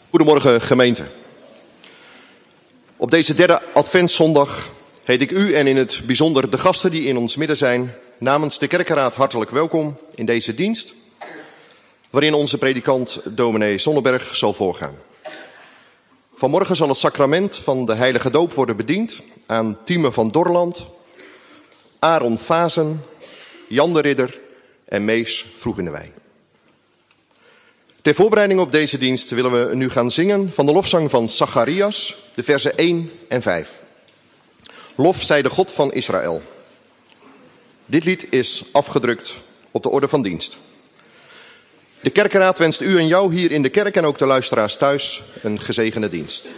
Goedemorgen gemeente. Op deze derde adventszondag heet ik u en in het bijzonder de gasten die in ons midden zijn namens de kerkenraad hartelijk welkom in deze dienst, waarin onze predikant dominee Zonneberg zal voorgaan. Vanmorgen zal het sacrament van de heilige doop worden bediend aan Tieme van Dorland, Aaron Vazen, Jan de Ridder en Mees Vroeginewij. Ter voorbereiding op deze dienst willen we nu gaan zingen van de lofzang van Zacharias, de versen 1 en 5. Lof zij de God van Israël. Dit lied is afgedrukt op de orde van dienst. De kerkenraad wenst u en jou hier in de kerk en ook de luisteraars thuis een gezegende dienst.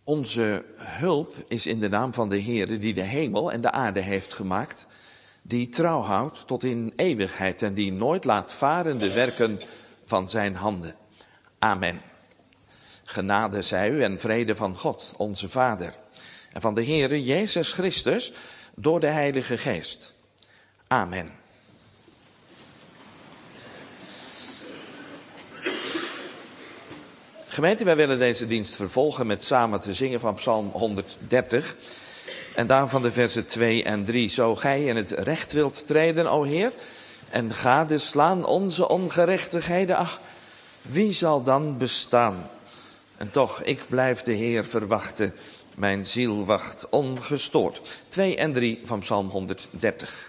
Onze hulp is in de naam van de Heere die de hemel en de aarde heeft gemaakt, die trouw houdt tot in eeuwigheid en die nooit laat varen de werken van zijn handen. Amen. Genade zij u en vrede van God, onze Vader, en van de Heere Jezus Christus door de Heilige Geest. Amen. Gemeente, wij willen deze dienst vervolgen met samen te zingen van Psalm 130. En daarvan de versen 2 en 3. Zo gij in het recht wilt treden, o Heer, en gadeslaan onze ongerechtigheden. Ach, wie zal dan bestaan? En toch, ik blijf de Heer verwachten. Mijn ziel wacht ongestoord. 2 en 3 van Psalm 130.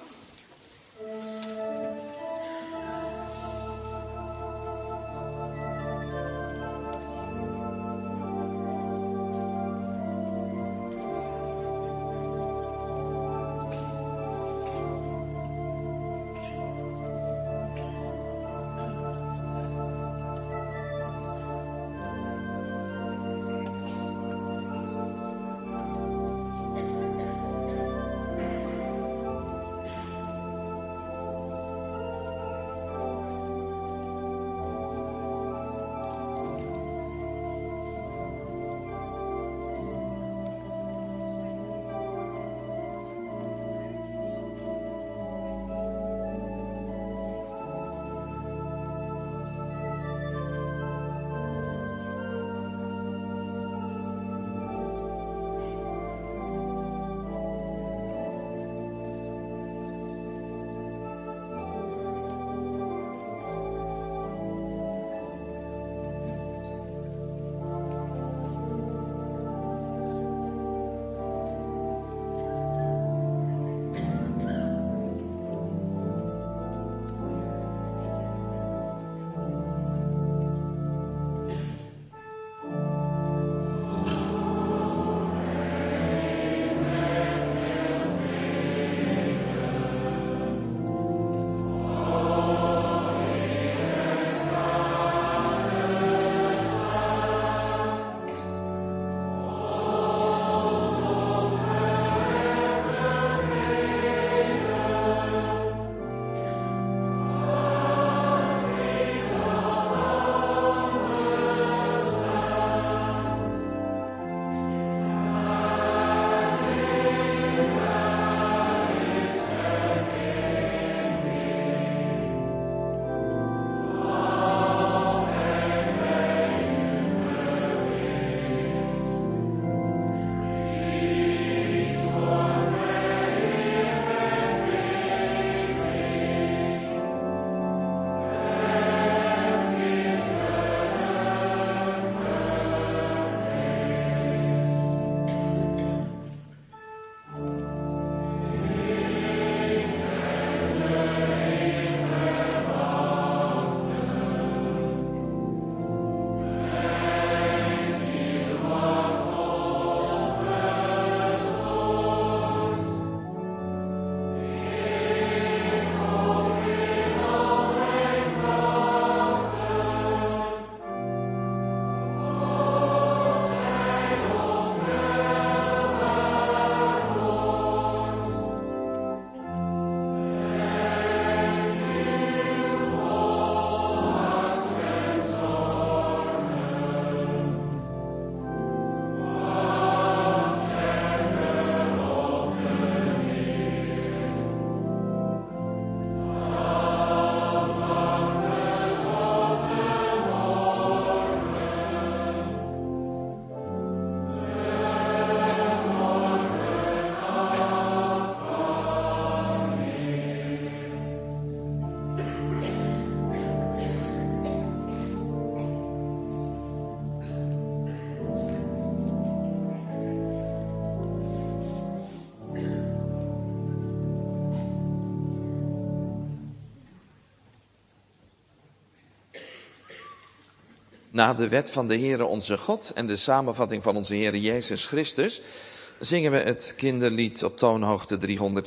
Na de wet van de Heere onze God en de samenvatting van onze Heere Jezus Christus zingen we het kinderlied op toonhoogte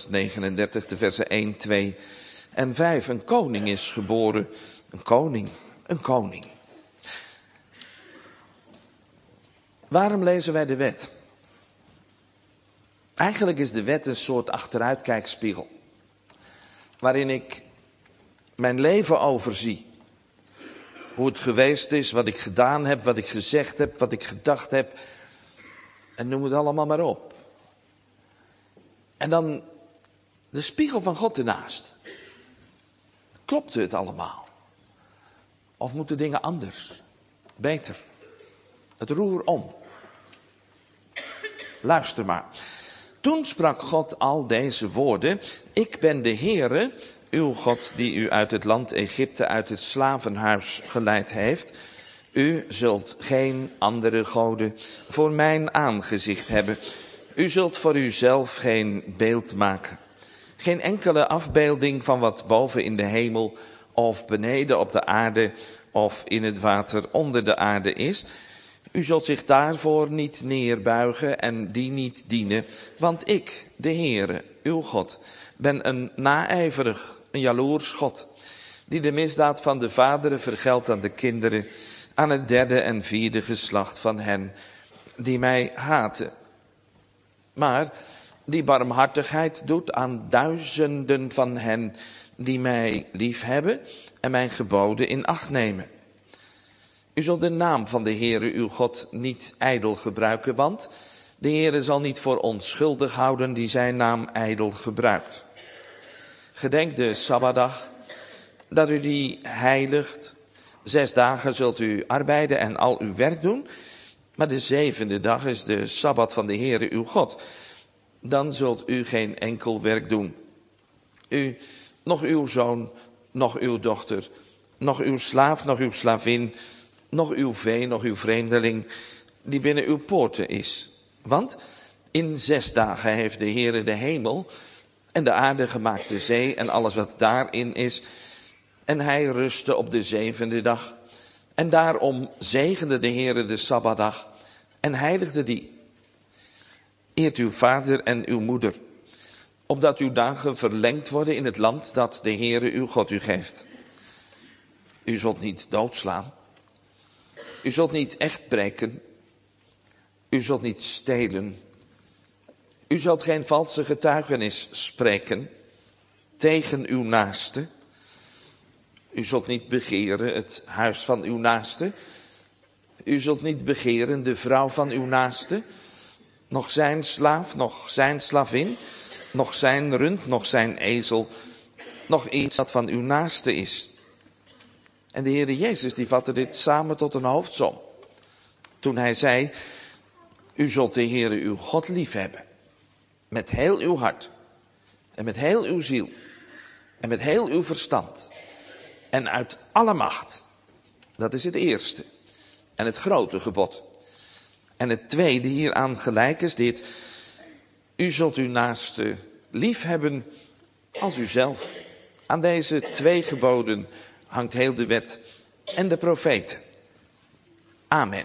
339, de versen 1, 2 en 5. Een koning is geboren, een koning, een koning. Waarom lezen wij de wet? Eigenlijk is de wet een soort achteruitkijkspiegel. Waarin ik mijn leven overzie. Hoe het geweest is, wat ik gedaan heb, wat ik gezegd heb, wat ik gedacht heb. En noem het allemaal maar op. En dan de spiegel van God ernaast. Klopt het allemaal? Of moeten dingen anders? Beter? Het roer om. Luister maar. Toen sprak God al deze woorden. Ik ben de Heere, uw God, die u uit het land Egypte, uit het slavenhuis geleid heeft. U zult geen andere goden voor mijn aangezicht hebben. U zult voor uzelf geen beeld maken. Geen enkele afbeelding van wat boven in de hemel of beneden op de aarde of in het water onder de aarde is. U zult zich daarvoor niet neerbuigen en die niet dienen, want ik, de Heere, uw God, ben een naijverig, een jaloers God, die de misdaad van de vaderen vergeldt aan de kinderen, aan het derde en vierde geslacht van hen die mij haten. Maar die barmhartigheid doet aan duizenden van hen die mij liefhebben en mijn geboden in acht nemen. U zult de naam van de Heere uw God niet ijdel gebruiken, want de Heere zal niet voor onschuldig houden die zijn naam ijdel gebruikt. Gedenk de Sabbatdag, dat u die heiligt. 6 dagen zult u arbeiden en al uw werk doen, maar de 7e dag is de Sabbat van de Heere uw God. Dan zult u geen enkel werk doen. U, nog uw zoon, nog uw dochter, nog uw slaaf, nog uw slavin, nog uw vee, nog uw vreemdeling, die binnen uw poorten is. Want in 6 dagen heeft de Heere de hemel en de aarde gemaakt, de zee en alles wat daarin is. En hij rustte op de 7e dag. En daarom zegende de Heere de Sabbatdag en heiligde die. Eert uw vader en uw moeder, opdat uw dagen verlengd worden in het land dat de Heere uw God u geeft. U zult niet doodslaan. U zult niet echt breken. U zult niet stelen. U zult geen valse getuigenis spreken tegen uw naaste. U zult niet begeren het huis van uw naaste. U zult niet begeren de vrouw van uw naaste. Nog zijn slaaf, nog zijn slavin, nog zijn rund, nog zijn ezel, nog iets dat van uw naaste is. En de Heere Jezus die vatte dit samen tot een hoofdsom. Toen hij zei, u zult de Heere uw God liefhebben. Met heel uw hart. En met heel uw ziel. En met heel uw verstand. En uit alle macht. Dat is het eerste. En het grote gebod. En het tweede hieraan gelijk is dit. U zult uw naaste liefhebben als uzelf. Aan deze 2 geboden hangt heel de wet en de profeten. Amen.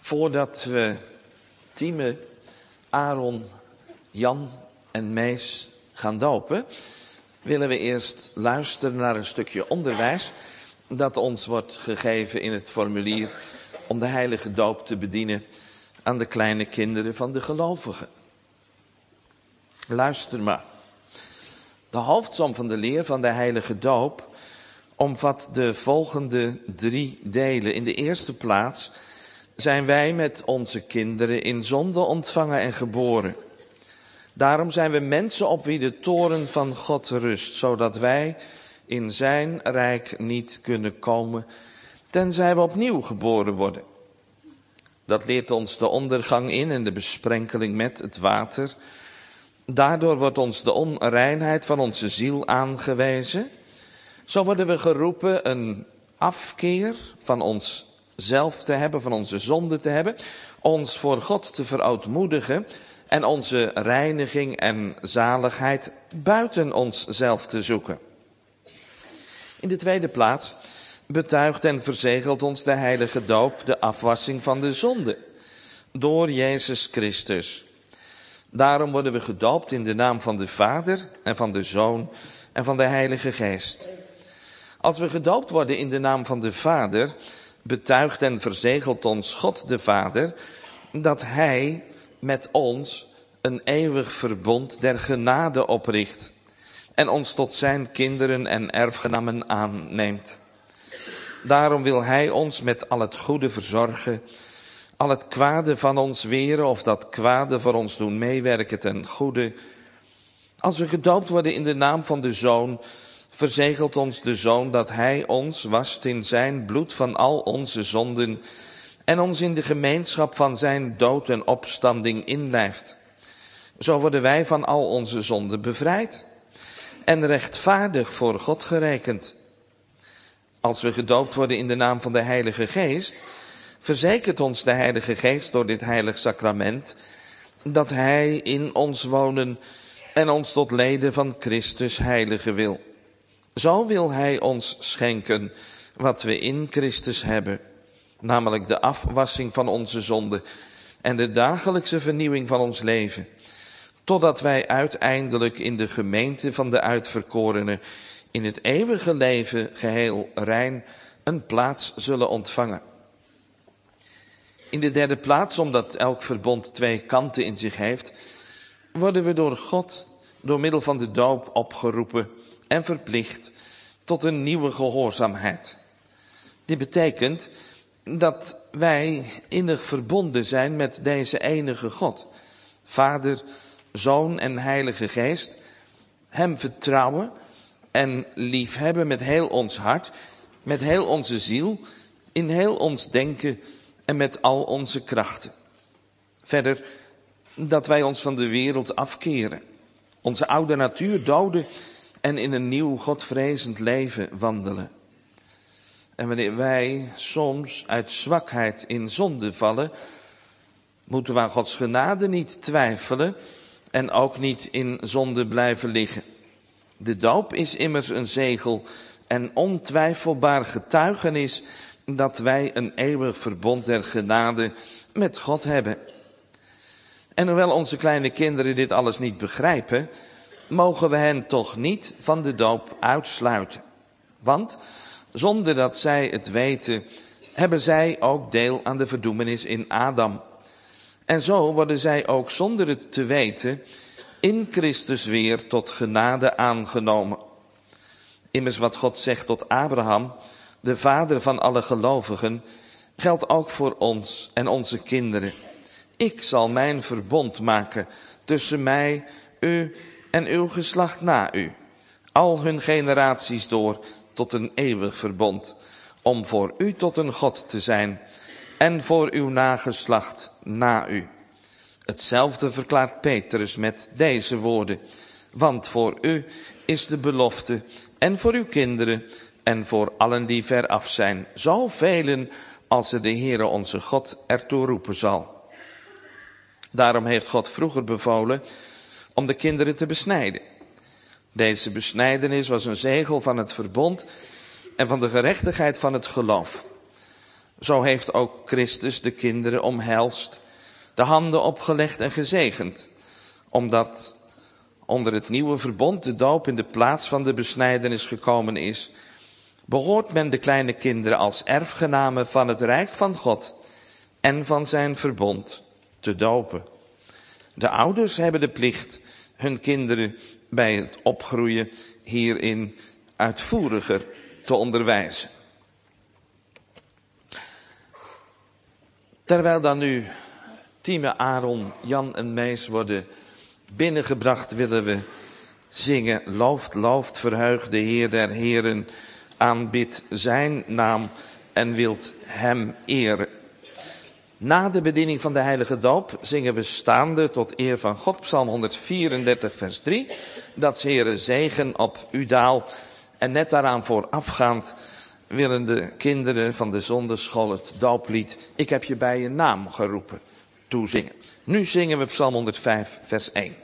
Voordat we Tieme, Aaron, Jan en Mees gaan dopen, willen we eerst luisteren naar een stukje onderwijs dat ons wordt gegeven in het formulier om de heilige doop te bedienen aan de kleine kinderen van de gelovigen. Luister maar. De hoofdsom van de leer van de heilige doop omvat de volgende 3 delen. In de eerste plaats zijn wij met onze kinderen in zonde ontvangen en geboren. Daarom zijn we mensen op wie de toorn van God rust, zodat wij in zijn rijk niet kunnen komen, tenzij we opnieuw geboren worden. Dat leert ons de ondergang in en de besprenkeling met het water. Daardoor wordt ons de onreinheid van onze ziel aangewezen. Zo worden we geroepen een afkeer van onszelf te hebben, van onze zonde te hebben, ons voor God te verootmoedigen en onze reiniging en zaligheid buiten onszelf te zoeken. In de tweede plaats betuigt en verzegelt ons de heilige doop de afwassing van de zonde door Jezus Christus. Daarom worden we gedoopt in de naam van de Vader en van de Zoon en van de Heilige Geest. Als we gedoopt worden in de naam van de Vader, betuigt en verzegelt ons God de Vader dat Hij met ons een eeuwig verbond der genade opricht en ons tot zijn kinderen en erfgenamen aanneemt. Daarom wil Hij ons met al het goede verzorgen, al het kwade van ons weren of dat kwade voor ons doen meewerken ten goede. Als we gedoopt worden in de naam van de Zoon, verzegelt ons de Zoon dat Hij ons wast in zijn bloed van al onze zonden en ons in de gemeenschap van zijn dood en opstanding inlijft. Zo worden wij van al onze zonden bevrijd en rechtvaardig voor God gerekend. Als we gedoopt worden in de naam van de Heilige Geest, verzekert ons de Heilige Geest door dit heilig sacrament dat Hij in ons wonen en ons tot leden van Christus heiligen wil. Zo wil Hij ons schenken wat we in Christus hebben, namelijk de afwassing van onze zonde en de dagelijkse vernieuwing van ons leven, totdat wij uiteindelijk in de gemeente van de uitverkorenen in het eeuwige leven geheel rein een plaats zullen ontvangen. In de derde plaats, omdat elk verbond 2 kanten in zich heeft, worden we door God door middel van de doop opgeroepen en verplicht tot een nieuwe gehoorzaamheid. Dit betekent dat wij innig verbonden zijn met deze enige God, Vader, Zoon en Heilige Geest, Hem vertrouwen en liefhebben met heel ons hart, met heel onze ziel, in heel ons denken en met al onze krachten. Verder dat wij ons van de wereld afkeren, onze oude natuur doden en in een nieuw godvrezend leven wandelen. En wanneer wij soms uit zwakheid in zonde vallen, moeten we aan Gods genade niet twijfelen en ook niet in zonde blijven liggen. De doop is immers een zegel en ontwijfelbaar getuigenis dat wij een eeuwig verbond der genade met God hebben. En hoewel onze kleine kinderen dit alles niet begrijpen, mogen we hen toch niet van de doop uitsluiten. Want zonder dat zij het weten, hebben zij ook deel aan de verdoemenis in Adam. En zo worden zij ook zonder het te weten in Christus weer tot genade aangenomen. Immers wat God zegt tot Abraham, de vader van alle gelovigen, geldt ook voor ons en onze kinderen. Ik zal mijn verbond maken tussen mij, u en uw geslacht na u, al hun generaties door, tot een eeuwig verbond, om voor u tot een God te zijn en voor uw nageslacht na u. Hetzelfde verklaart Petrus met deze woorden, want voor u is de belofte en voor uw kinderen en voor allen die ver af zijn, zoveel als er de Heere onze God ertoe roepen zal. Daarom heeft God vroeger bevolen om de kinderen te besnijden. Deze besnijdenis was een zegel van het verbond en van de gerechtigheid van het geloof. Zo heeft ook Christus de kinderen omhelst, de handen opgelegd en gezegend, omdat onder het nieuwe verbond de doop in de plaats van de besnijdenis gekomen is, behoort men de kleine kinderen als erfgenamen van het rijk van God en van zijn verbond te dopen. De ouders hebben de plicht hun kinderen bij het opgroeien hierin uitvoeriger te onderwijzen. Terwijl dan nu Tieme, Aaron, Jan en Mees worden binnengebracht, willen we zingen: looft, looft, verheugt de Heer der Heren, aanbidt zijn naam en wilt hem eren. Na de bediening van de heilige doop zingen we staande tot eer van God, Psalm 134 vers 3. Dat is Heere zegen op u daal. En net daaraan voorafgaand willen de kinderen van de zonderschool het dooplied Ik heb je bij je naam geroepen toezingen. Nu zingen we Psalm 105 vers 1.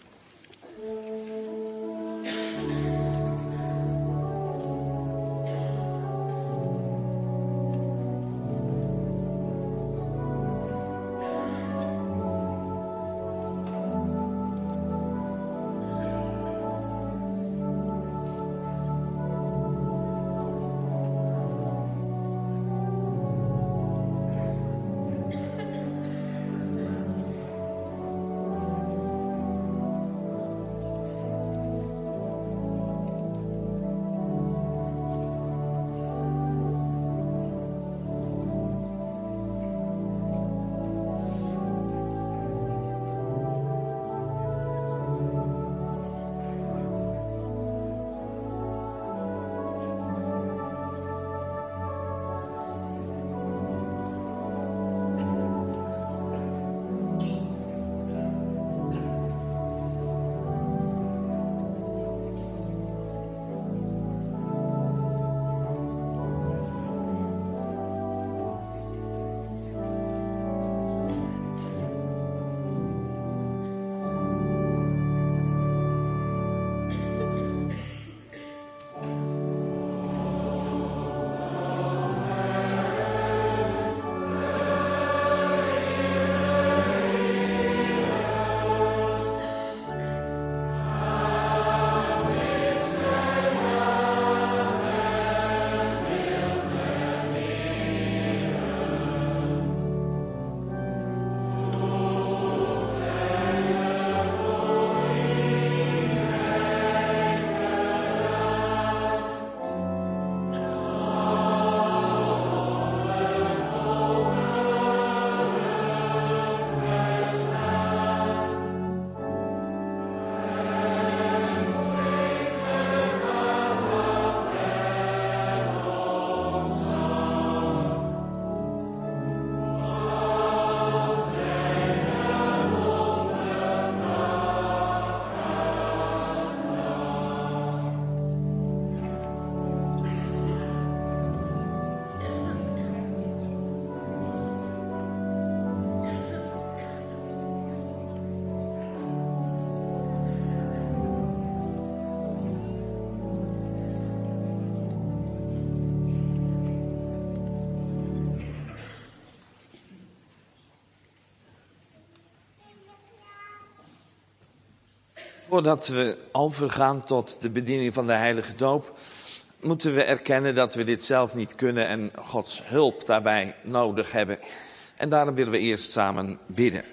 Voordat we overgaan tot de bediening van de heilige doop, moeten we erkennen dat we dit zelf niet kunnen en Gods hulp daarbij nodig hebben. En daarom willen we eerst samen bidden.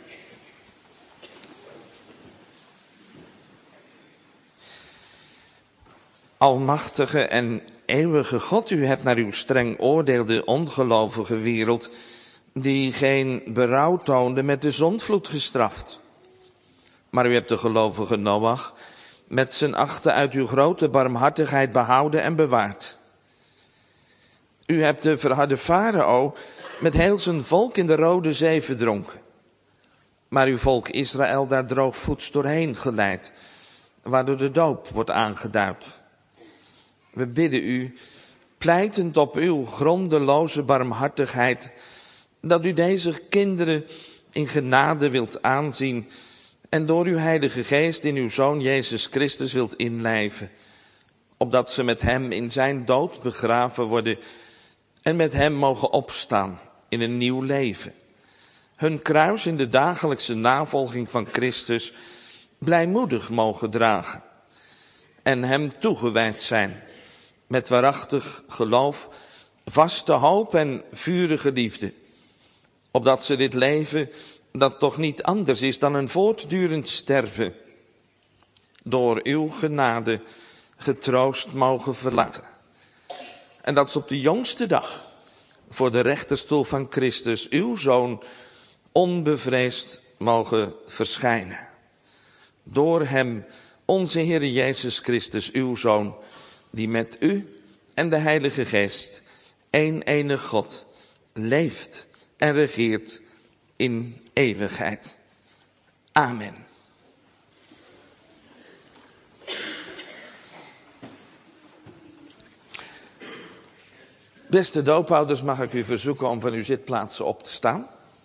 Almachtige en eeuwige God, u hebt naar uw streng oordeel de ongelovige wereld, die geen berouw toonde, met de zondvloed gestraft. Maar u hebt de gelovige Noach met zijn 8 uit uw grote barmhartigheid behouden en bewaard. U hebt de verharde Farao met heel zijn volk in de Rode Zee verdronken. Maar uw volk Israël daar droogvoets doorheen geleid, waardoor de doop wordt aangeduid. We bidden u, pleitend op uw grondeloze barmhartigheid, dat u deze kinderen in genade wilt aanzien en door uw Heilige Geest in uw Zoon Jezus Christus wilt inlijven, opdat ze met hem in zijn dood begraven worden en met hem mogen opstaan in een nieuw leven. Hun kruis in de dagelijkse navolging van Christus blijmoedig mogen dragen en hem toegewijd zijn met waarachtig geloof, vaste hoop en vurige liefde, opdat ze dit leven, dat toch niet anders is dan een voortdurend sterven, door uw genade getroost mogen verlaten. En dat ze op de jongste dag voor de rechterstoel van Christus, uw Zoon, onbevreesd mogen verschijnen. Door hem, onze Heer Jezus Christus, uw Zoon, die met u en de Heilige Geest, één enig God, leeft en regeert in eeuwigheid. Amen. Beste doophouders, mag ik u verzoeken om van uw zitplaatsen op te staan.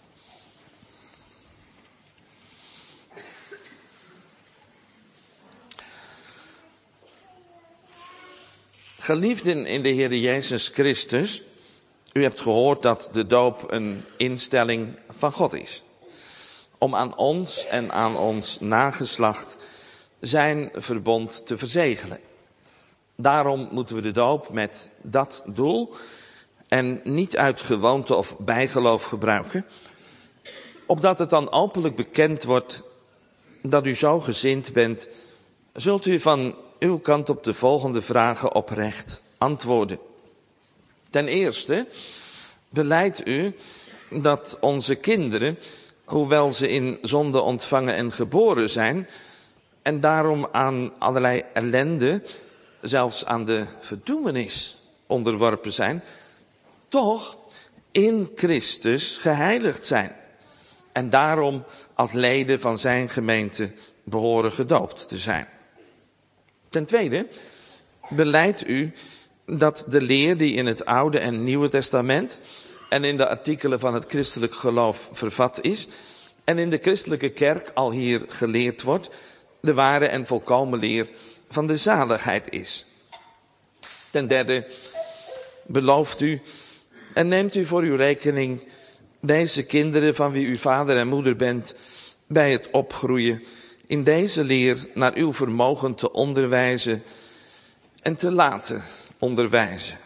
Geliefden in de Heer Jezus Christus, u hebt gehoord dat de doop een instelling van God is. Om aan ons en aan ons nageslacht zijn verbond te verzegelen. Daarom moeten we de doop met dat doel en niet uit gewoonte of bijgeloof gebruiken, opdat het dan openlijk bekend wordt dat u zo gezind bent, zult u van uw kant op de volgende vragen oprecht antwoorden. Ten eerste, belijdt u dat onze kinderen, hoewel ze in zonde ontvangen en geboren zijn, en daarom aan allerlei ellende, zelfs aan de verdoemenis onderworpen zijn, toch in Christus geheiligd zijn. En daarom als leden van zijn gemeente behoren gedoopt te zijn. Ten tweede, belijdt u dat de leer die in het Oude en Nieuwe Testament en in de artikelen van het christelijk geloof vervat is en in de christelijke kerk al hier geleerd wordt, de ware en volkomen leer van de zaligheid is. Ten derde, belooft u en neemt u voor uw rekening deze kinderen van wie u vader en moeder bent bij het opgroeien in deze leer naar uw vermogen te onderwijzen en te laten onderwijzen.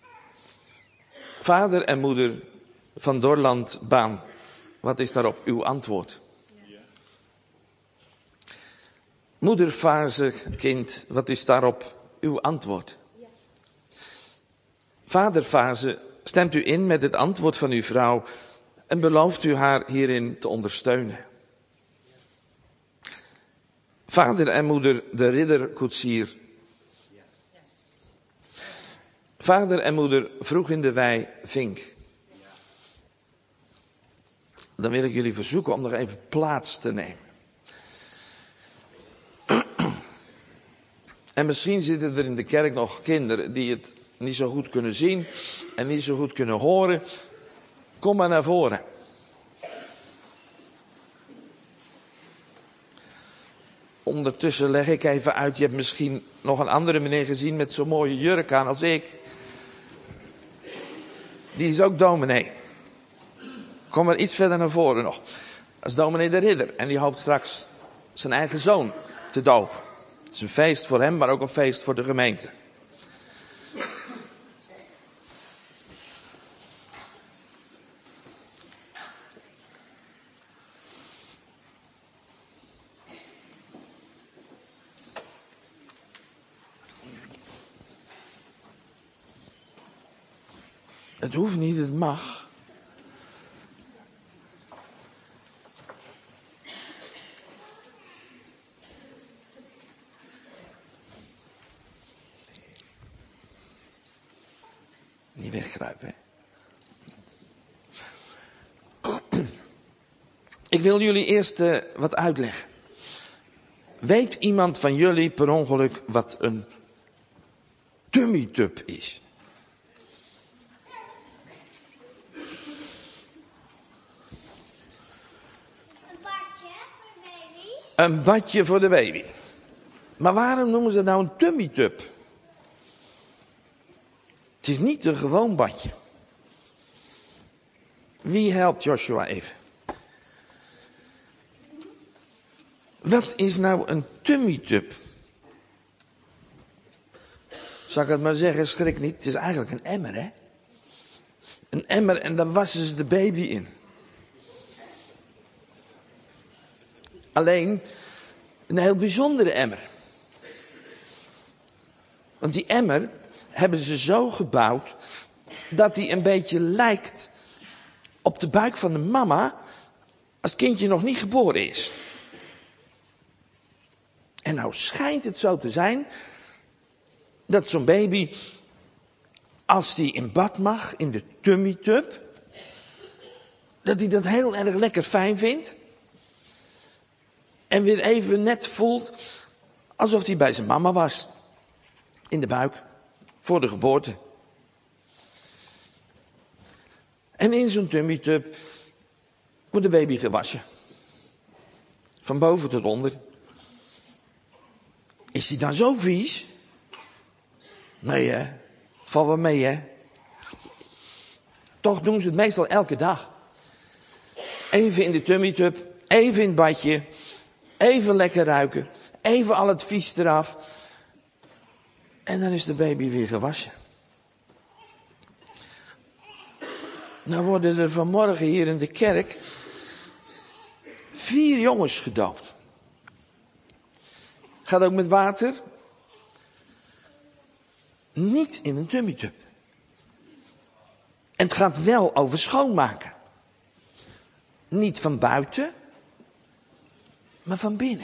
Vader en moeder van Dorland Baan, wat is daarop uw antwoord? Moederfase kind, wat is daarop uw antwoord? Vaderfase, stemt u in met het antwoord van uw vrouw en belooft u haar hierin te ondersteunen? Vader en moeder de ridderkoetsier. Vader en moeder vroeg in de wei Vink. Dan wil ik jullie verzoeken om nog even plaats te nemen. En misschien zitten er in de kerk nog kinderen die het niet zo goed kunnen zien en niet zo goed kunnen horen. Kom maar naar voren. Ondertussen leg ik even uit, je hebt misschien nog een andere meneer gezien met zo'n mooie jurk aan als ik. Die is ook dominee. Kom maar iets verder naar voren nog. Dat is dominee de Ridder en die hoopt straks zijn eigen zoon te dopen. Het is een feest voor hem, maar ook een feest voor de gemeente. Het hoeft niet, het mag. Niet weggrijpen, hè? Ik wil jullie eerst wat uitleggen. Weet iemand van jullie per ongeluk wat een tummy tub is? Een badje voor de baby. Maar waarom noemen ze dat nou een tummy tub? Het is niet een gewoon badje. Wie helpt Joshua even? Wat is nou een tummy tub? Zal ik het maar zeggen, schrik niet. Het is eigenlijk een emmer, hè? Een emmer en daar wassen ze de baby in. Alleen een heel bijzondere emmer. Want die emmer hebben ze zo gebouwd dat die een beetje lijkt op de buik van de mama als het kindje nog niet geboren is. En nou schijnt het zo te zijn dat zo'n baby, als die in bad mag, in de tummy tub, dat hij dat heel erg lekker fijn vindt. En weer even net voelt alsof hij bij zijn mama was. In de buik, voor de geboorte. En in zo'n tummy tub wordt de baby gewassen. Van boven tot onder. Is die dan zo vies? Nee hè, valt wel mee hè. Toch doen ze het meestal elke dag. Even in de tummy tub, even in het badje, even lekker ruiken, even al het vies eraf. En dan is de baby weer gewassen. Nou worden er vanmorgen hier in de kerk 4 jongens gedoopt. Gaat ook met water. Niet in een tummy tub. En het gaat wel over schoonmaken. Niet van buiten, maar van binnen.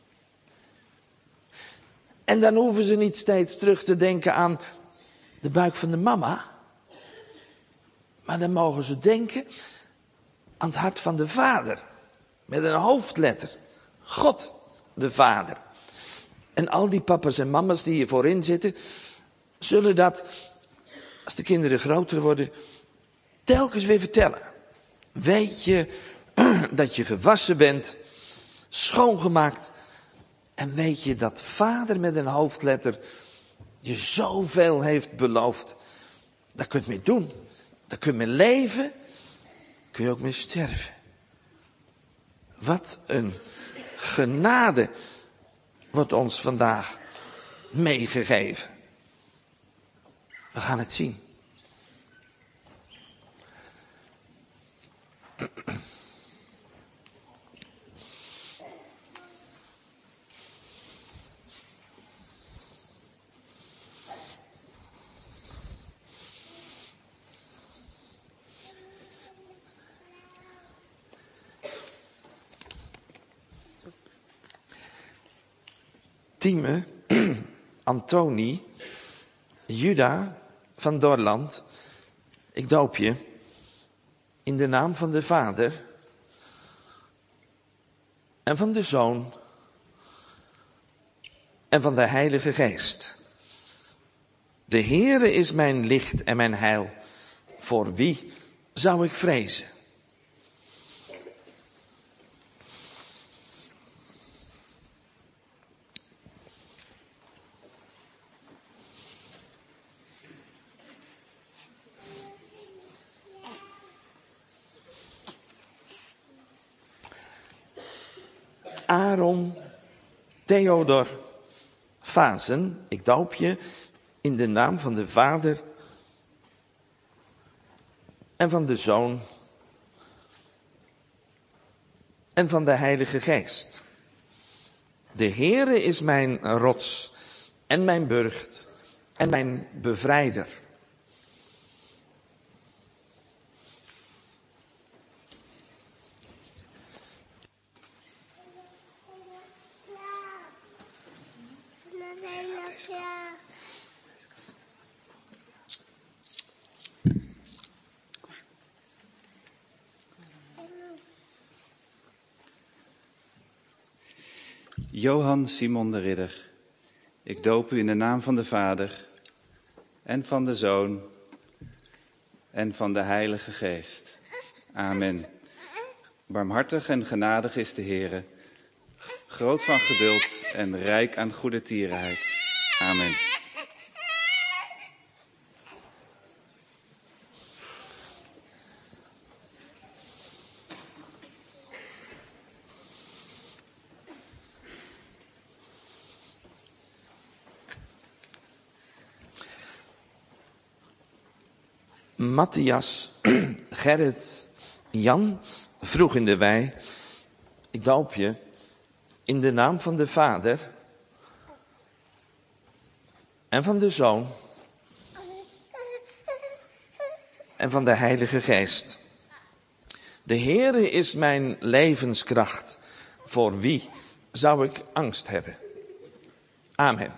En dan hoeven ze niet steeds terug te denken aan de buik van de mama. Maar dan mogen ze denken aan het hart van de Vader. Met een hoofdletter. God, de Vader. En al die papa's en mama's die hier voorin zitten, zullen dat, als de kinderen groter worden, telkens weer vertellen. Weet je dat je gewassen bent, schoongemaakt, en weet je dat Vader met een hoofdletter je zoveel heeft beloofd. Daar kun je mee doen, daar kun je mee leven, kun je ook mee sterven. Wat een genade wordt ons vandaag meegegeven. We gaan het zien. Tieme, Antoni, Juda van Dorland, ik doop je in de naam van de Vader en van de Zoon en van de Heilige Geest. De Heere is mijn licht en mijn heil. Voor wie zou ik vrezen? Aaron Theodor Fazen, ik doop je in de naam van de Vader en van de Zoon en van de Heilige Geest. De Heere is mijn rots en mijn burcht en mijn bevrijder. Johan Simon de Ridder, ik doop u in de naam van de Vader en van de Zoon en van de Heilige Geest. Amen. Barmhartig en genadig is de Heere, groot van geduld en rijk aan goede tierenheid. Amen. Matthias, Gerrit, Jan vroeg in de wei: ik doop je in de naam van de Vader en van de Zoon en van de Heilige Geest. De Heere is mijn levenskracht. Voor wie zou ik angst hebben? Amen.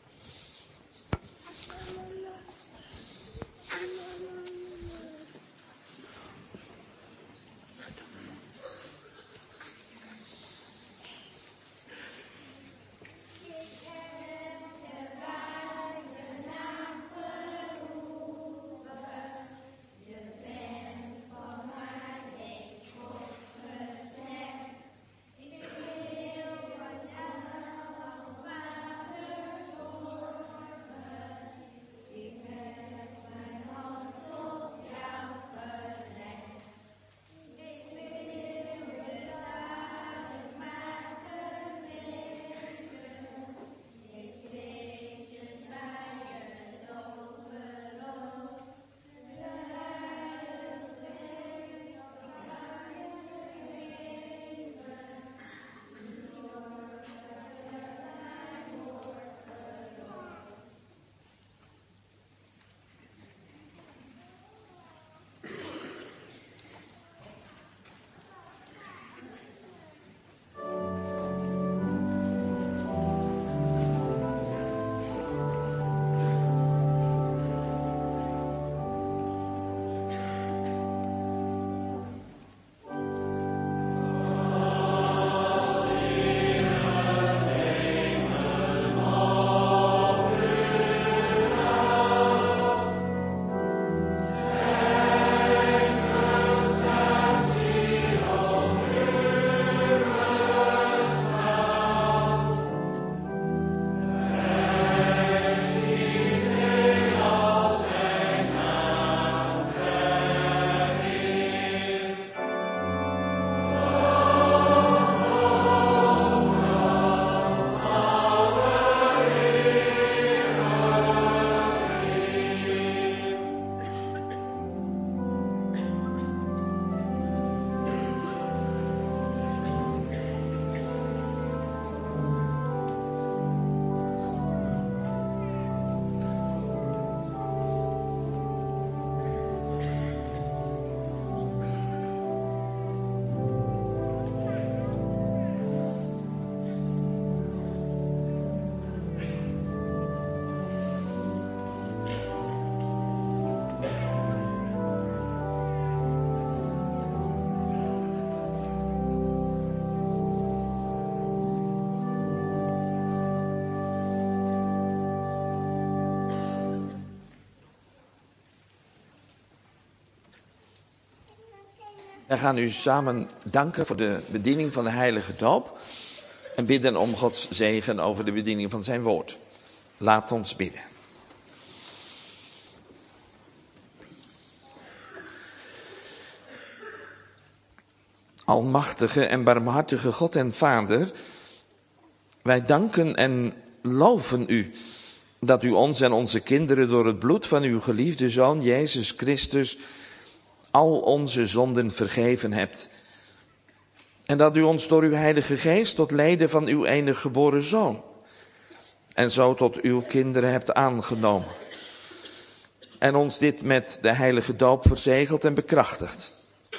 Wij gaan u samen danken voor de bediening van de heilige doop en bidden om Gods zegen over de bediening van zijn woord. Laat ons bidden. Almachtige en barmhartige God en Vader, wij danken en loven u dat u ons en onze kinderen door het bloed van uw geliefde Zoon Jezus Christus al onze zonden vergeven hebt. En dat u ons door uw Heilige Geest tot leden van uw enige geboren Zoon en zo tot uw kinderen hebt aangenomen. En ons dit met de heilige doop verzegeld en bekrachtigd.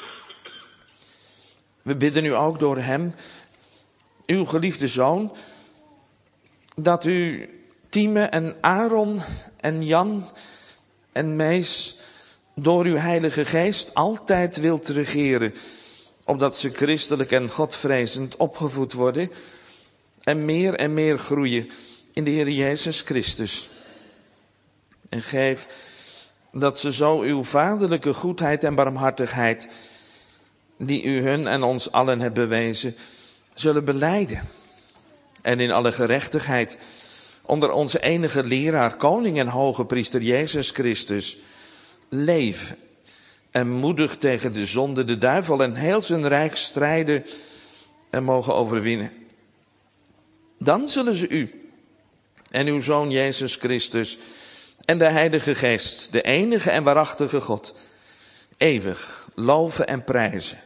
We bidden u ook door hem, uw geliefde Zoon, dat u Tieme en Aaron en Jan en Mees door uw Heilige Geest altijd wilt regeren, opdat ze christelijk en godvrezend opgevoed worden en meer groeien in de Heer Jezus Christus. En geef dat ze zo uw vaderlijke goedheid en barmhartigheid, die u hun en ons allen hebt bewezen, zullen belijden. En in alle gerechtigheid onder onze enige leraar, koning en hoge priester Jezus Christus leven en moedig tegen de zonde, de duivel en heel zijn rijk strijden en mogen overwinnen. Dan zullen ze u en uw Zoon Jezus Christus en de Heilige Geest, de enige en waarachtige God, eeuwig loven en prijzen.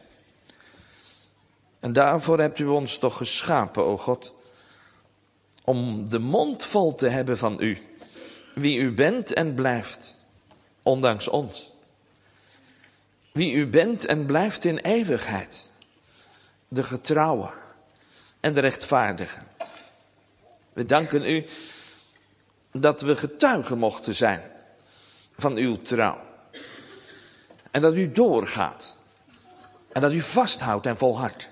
En daarvoor hebt u ons toch geschapen, o God, om de mond vol te hebben van u, wie u bent en blijft, ondanks ons. Wie u bent en blijft in eeuwigheid, de getrouwe en de rechtvaardige. We danken u dat we getuigen mochten zijn van uw trouw. En dat u doorgaat. En dat u vasthoudt en volhardt.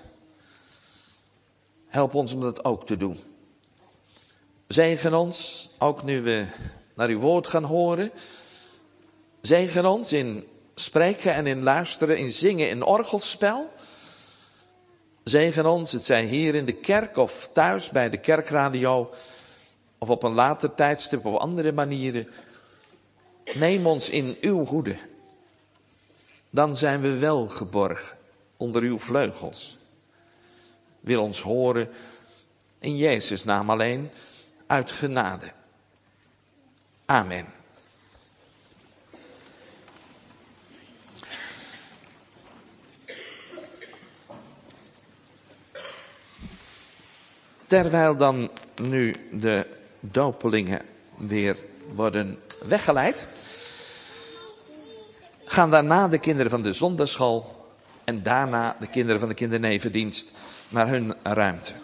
Help ons om dat ook te doen. Zegen ons, ook nu we naar uw woord gaan horen. Zegen ons in spreken en in luisteren, in zingen, in orgelspel. Zegen ons, het zij hier in de kerk of thuis bij de kerkradio, of op een later tijdstip op andere manieren. Neem ons in uw hoede. Dan zijn we wel geborgen onder uw vleugels. Wil ons horen in Jezus' naam alleen, uit genade. Amen. Terwijl dan nu de dopelingen weer worden weggeleid, gaan daarna de kinderen van de zondagschool en daarna de kinderen van de kindernevendienst naar hun ruimte.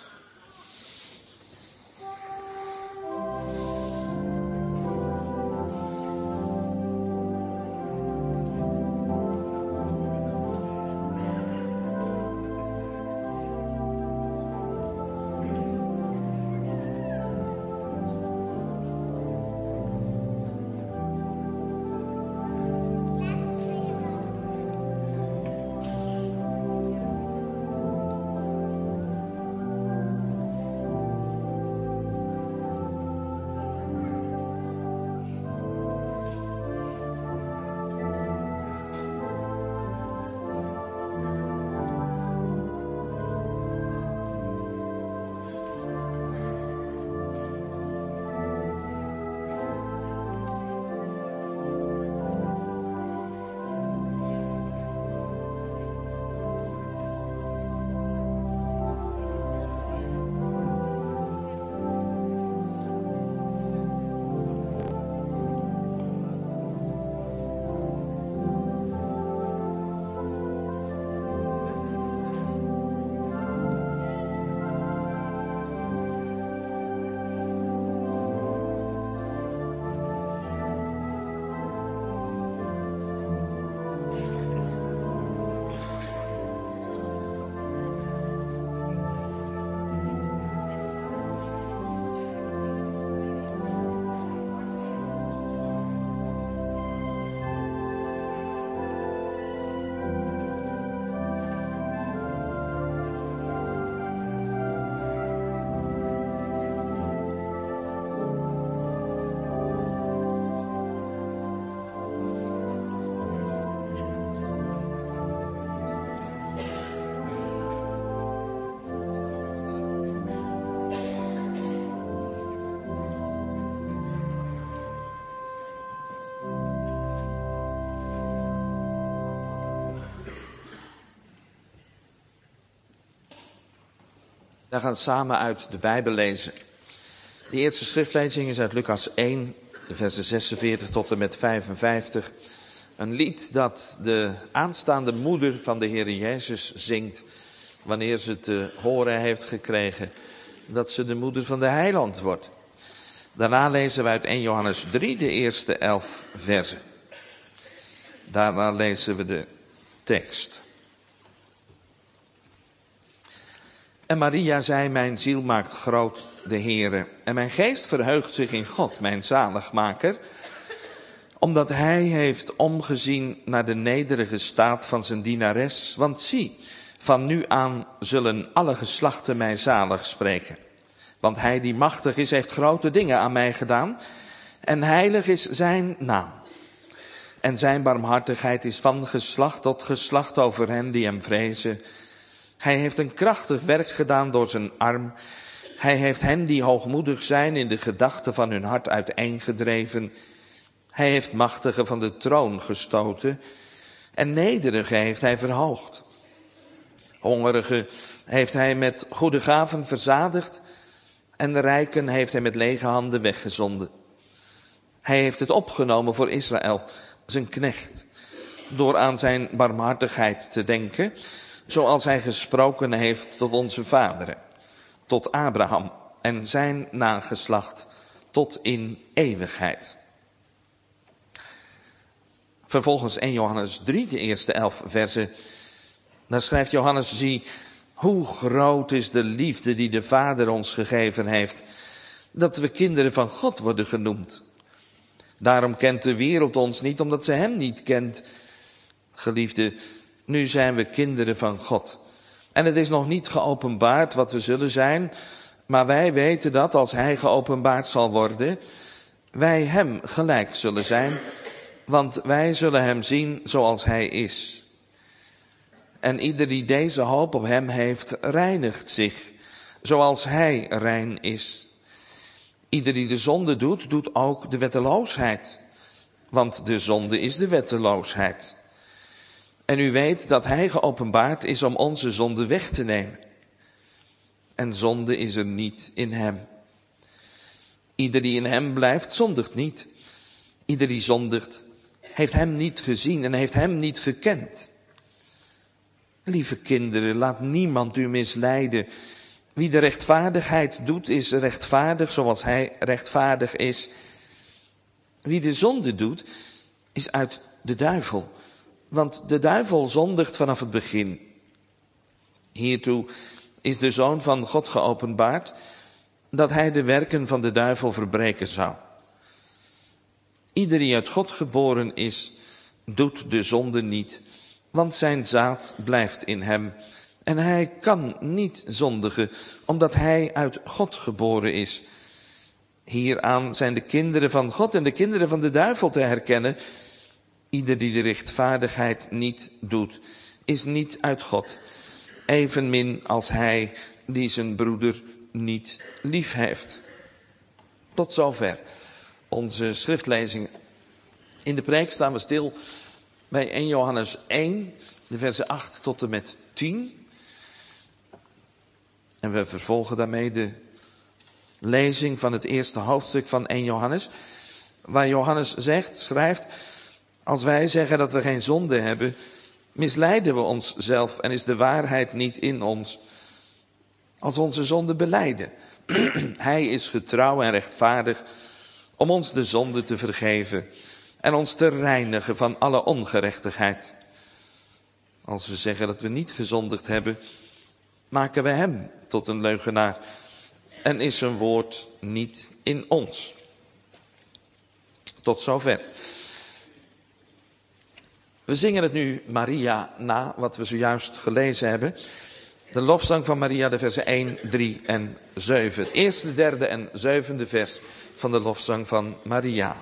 We gaan samen uit de Bijbel lezen. De eerste schriftlezing is uit Lucas 1, de versen 46 tot en met 55. Een lied dat de aanstaande moeder van de Heer Jezus zingt, wanneer ze te horen heeft gekregen dat ze de moeder van de Heiland wordt. Daarna lezen we uit 1 Johannes 3 de eerste 11 versen. Daarna lezen we de tekst. En Maria zei, mijn ziel maakt groot de Heere, en mijn geest verheugt zich in God, mijn zaligmaker, omdat hij heeft omgezien naar de nederige staat van zijn dienares. Want zie, van nu aan zullen alle geslachten mij zalig spreken. Want hij die machtig is, heeft grote dingen aan mij gedaan, en heilig is zijn naam. En zijn barmhartigheid is van geslacht tot geslacht over hen die hem vrezen. Hij heeft een krachtig werk gedaan door zijn arm. Hij heeft hen die hoogmoedig zijn in de gedachten van hun hart uiteengedreven. Hij heeft machtigen van de troon gestoten en nederigen heeft hij verhoogd. Hongerigen heeft hij met goede gaven verzadigd en de rijken heeft hij met lege handen weggezonden. Hij heeft het opgenomen voor Israël, zijn knecht, door aan zijn barmhartigheid te denken, zoals hij gesproken heeft tot onze vaderen, tot Abraham en zijn nageslacht tot in eeuwigheid. Vervolgens 1 Johannes 3, de eerste 11 versen. Daar schrijft Johannes, zie, hoe groot is de liefde die de Vader ons gegeven heeft, dat we kinderen van God worden genoemd. Daarom kent de wereld ons niet, omdat ze hem niet kent. Geliefde, nu zijn we kinderen van God. En het is nog niet geopenbaard wat we zullen zijn, maar wij weten dat als hij geopenbaard zal worden, wij hem gelijk zullen zijn, want wij zullen hem zien zoals hij is. En ieder die deze hoop op hem heeft, reinigt zich, zoals hij rein is. Ieder die de zonde doet, doet ook de wetteloosheid, want de zonde is de wetteloosheid. En u weet dat hij geopenbaard is om onze zonde weg te nemen. En zonde is er niet in hem. Ieder die in hem blijft, zondigt niet. Ieder die zondigt, heeft hem niet gezien en heeft hem niet gekend. Lieve kinderen, laat niemand u misleiden. Wie de rechtvaardigheid doet, is rechtvaardig zoals hij rechtvaardig is. Wie de zonde doet, is uit de duivel. Want de duivel zondigt vanaf het begin. Hiertoe is de Zoon van God geopenbaard, dat hij de werken van de duivel verbreken zou. Ieder die uit God geboren is, doet de zonde niet, want zijn zaad blijft in hem. En hij kan niet zondigen, omdat hij uit God geboren is. Hieraan zijn de kinderen van God en de kinderen van de duivel te herkennen. Ieder die de rechtvaardigheid niet doet, is niet uit God. Evenmin als hij die zijn broeder niet lief heeft. Tot zover onze schriftlezingen. In de preek staan we stil bij 1 Johannes 1, de versen 8 tot en met 10. En we vervolgen daarmee de lezing van het eerste hoofdstuk van 1 Johannes. Waar Johannes schrijft, als wij zeggen dat we geen zonde hebben, misleiden we onszelf en is de waarheid niet in ons. Als we onze zonde belijden, hij is getrouw en rechtvaardig om ons de zonde te vergeven en ons te reinigen van alle ongerechtigheid. Als we zeggen dat we niet gezondigd hebben, maken we hem tot een leugenaar en is zijn woord niet in ons. Tot zover. We zingen het nu Maria na, wat we zojuist gelezen hebben. De lofzang van Maria, de versen 1, 3 en 7. Het eerste, derde en zevende vers van de lofzang van Maria.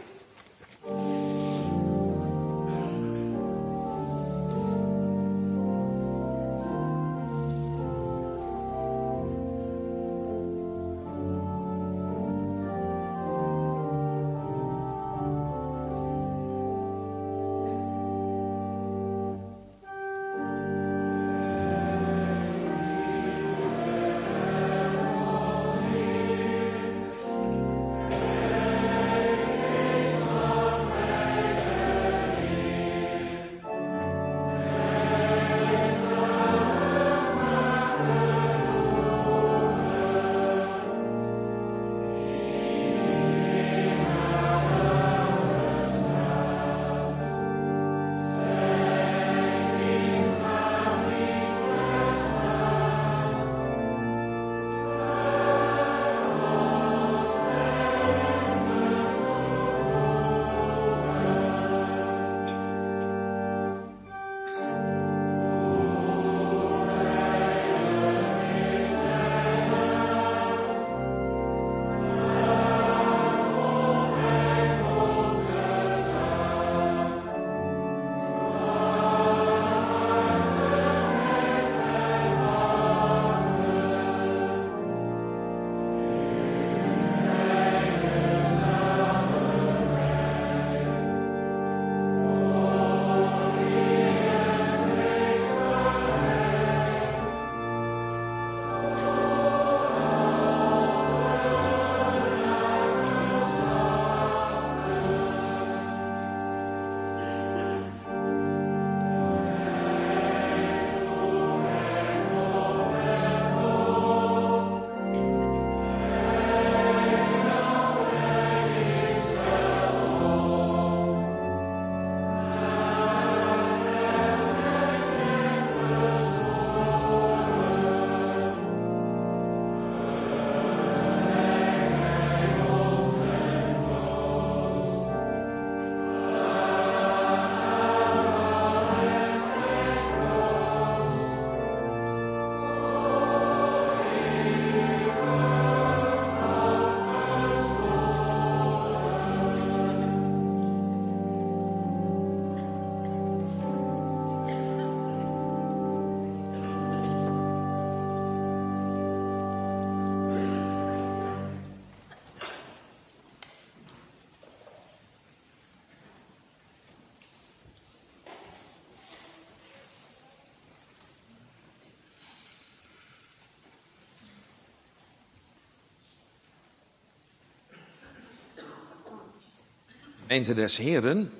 Gemeente des Heren,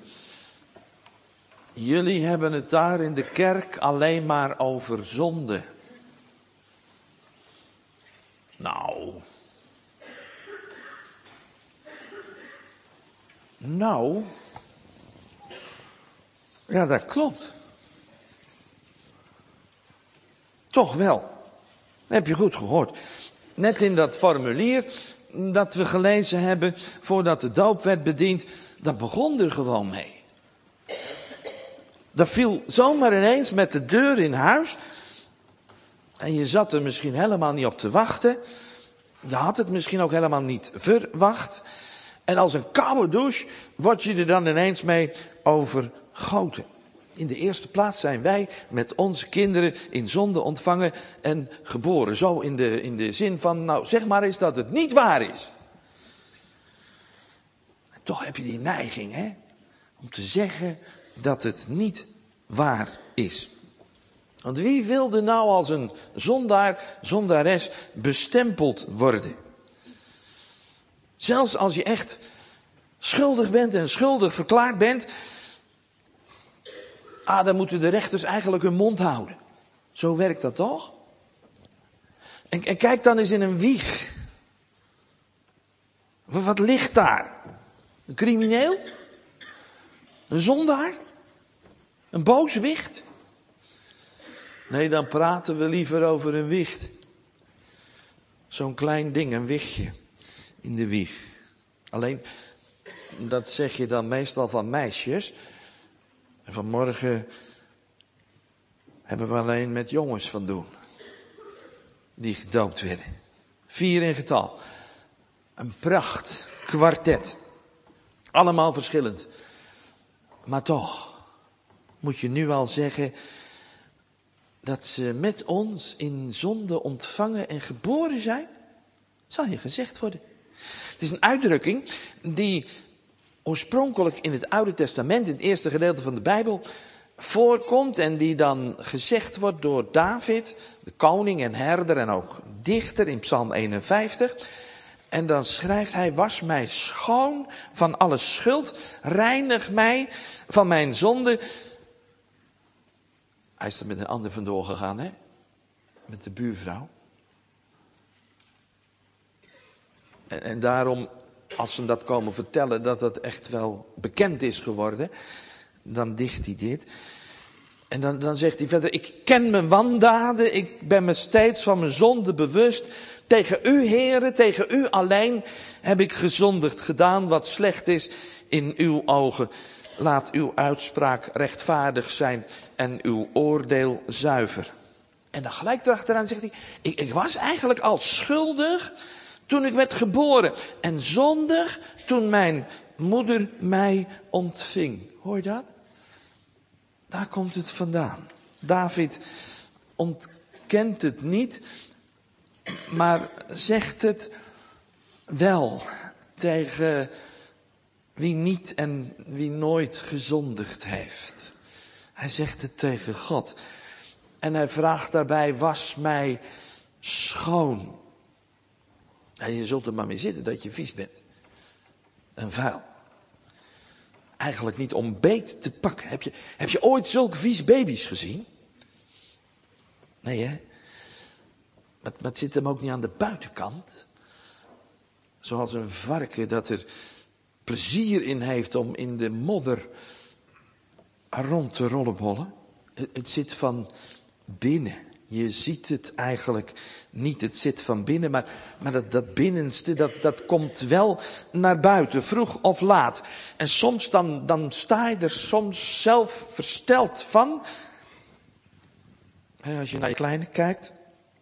jullie hebben het daar in de kerk alleen maar over zonde. Nou, ja, dat klopt. Toch wel. Dat heb je goed gehoord. Net in dat formulier dat we gelezen hebben voordat de doop werd bediend, dat begon er gewoon mee. Dat viel zomaar ineens met de deur in huis. En je zat er misschien helemaal niet op te wachten. Je had het misschien ook helemaal niet verwacht. En als een koude douche word je er dan ineens mee overgoten. In de eerste plaats zijn wij met onze kinderen in zonde ontvangen en geboren. Zo in de zin van, nou zeg maar eens dat het niet waar is. En toch heb je die neiging, hè, om te zeggen dat het niet waar is. Want wie wilde nou als een zondaar, zondares bestempeld worden? Zelfs als je echt schuldig bent en schuldig verklaard bent, dan moeten de rechters eigenlijk hun mond houden. Zo werkt dat toch? En kijk dan eens in een wieg. Wat ligt daar? Een crimineel? Een zondaar? Een booswicht? Nee, dan praten we liever over een wicht. Zo'n klein ding, een wichtje in de wieg. Alleen, dat zeg je dan meestal van meisjes. En vanmorgen hebben we alleen met jongens van doen. Die gedoopt werden. 4 in getal. Een pracht, kwartet. Allemaal verschillend. Maar toch moet je nu al zeggen dat ze met ons in zonde ontvangen en geboren zijn. Zal je gezegd worden. Het is een uitdrukking die oorspronkelijk in het Oude Testament, in het eerste gedeelte van de Bijbel, voorkomt en die dan gezegd wordt door David, de koning en herder en ook dichter in Psalm 51. En dan schrijft hij, was mij schoon van alle schuld, reinig mij van mijn zonde. Hij is er met een ander vandoor gegaan, hè? Met de buurvrouw. En daarom, als ze hem dat komen vertellen, dat het echt wel bekend is geworden, dan dicht hij dit. En dan zegt hij verder, ik ken mijn wandaden, ik ben me steeds van mijn zonde bewust. Tegen u, Heere, tegen u alleen heb ik gezondigd gedaan wat slecht is in uw ogen. Laat uw uitspraak rechtvaardig zijn en uw oordeel zuiver. En dan gelijk erachteraan zegt hij, ik was eigenlijk al schuldig toen ik werd geboren. En zondig toen mijn moeder mij ontving. Hoor je dat? Daar komt het vandaan. David ontkent het niet, maar zegt het wel tegen wie niet en wie nooit gezondigd heeft. Hij zegt het tegen God. En hij vraagt daarbij, was mij schoon. En je zult er maar mee zitten dat je vies bent. En vuil. Eigenlijk niet om beet te pakken. Heb je ooit zulke vies baby's gezien? Nee, hè? Maar het zit hem ook niet aan de buitenkant. Zoals een varken dat er plezier in heeft om in de modder rond te rollenbollen. Het zit van binnen. Je ziet het eigenlijk niet. Het zit van binnen, maar dat binnenste, dat komt wel naar buiten, vroeg of laat. En soms dan sta je er soms zelf versteld van. Als je naar je kleine kijkt.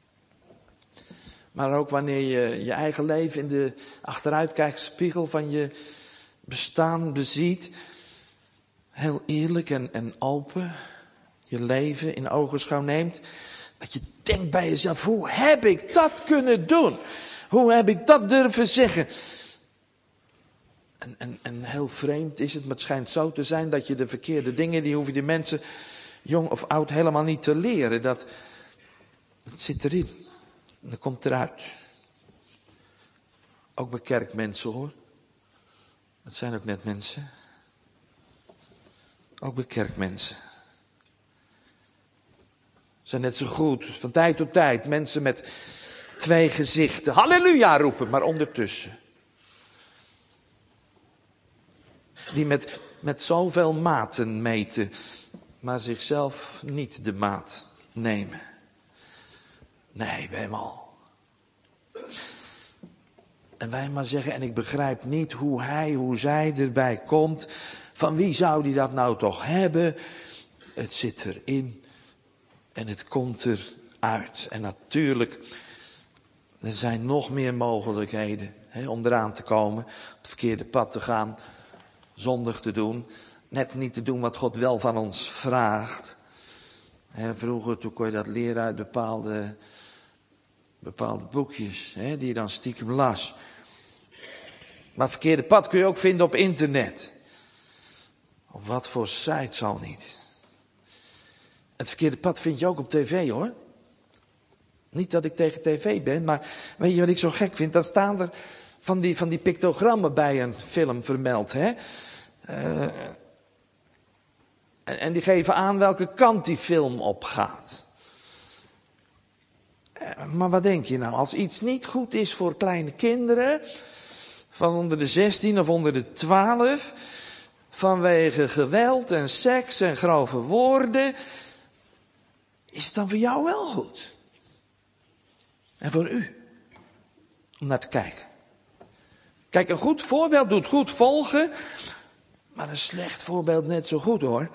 Maar ook wanneer je je eigen leven in de achteruitkijkspiegel van je bestaan beziet. Heel eerlijk en open je leven in ogenschouw neemt. Dat je denkt bij jezelf, hoe heb ik dat kunnen doen? Hoe heb ik dat durven zeggen? En heel vreemd is het, maar het schijnt zo te zijn dat je de verkeerde dingen, die hoef je de mensen, jong of oud, helemaal niet te leren. Dat zit erin. En dat komt eruit. Ook bij kerkmensen hoor. Het zijn ook net mensen. Ook bekerkmensen. Zijn net zo goed, van tijd tot tijd, mensen met 2 gezichten. Halleluja roepen, maar ondertussen. Die met zoveel maten meten, maar zichzelf niet de maat nemen. Nee, Bemal. En wij maar zeggen, en ik begrijp niet hoe zij erbij komt. Van wie zou die dat nou toch hebben? Het zit erin en het komt eruit. En natuurlijk, er zijn nog meer mogelijkheden om eraan te komen. Het verkeerde pad te gaan, zondig te doen. Net niet te doen wat God wel van ons vraagt. Vroeger toen kon je dat leren uit bepaalde boekjes, die je dan stiekem las. Maar het verkeerde pad kun je ook vinden op internet. Op wat voor sites al niet. Het verkeerde pad vind je ook op tv, hoor. Niet dat ik tegen tv ben, maar weet je wat ik zo gek vind? Dan staan er van die pictogrammen bij een film vermeld, hè. En die geven aan welke kant die film op gaat. Maar wat denk je nou? Als iets niet goed is voor kleine kinderen, van onder de 16 of onder de 12, vanwege geweld en seks en grove woorden, is het dan voor jou wel goed? En voor u? Om naar te kijken. Kijk, een goed voorbeeld doet goed volgen, maar een slecht voorbeeld net zo goed, hoor.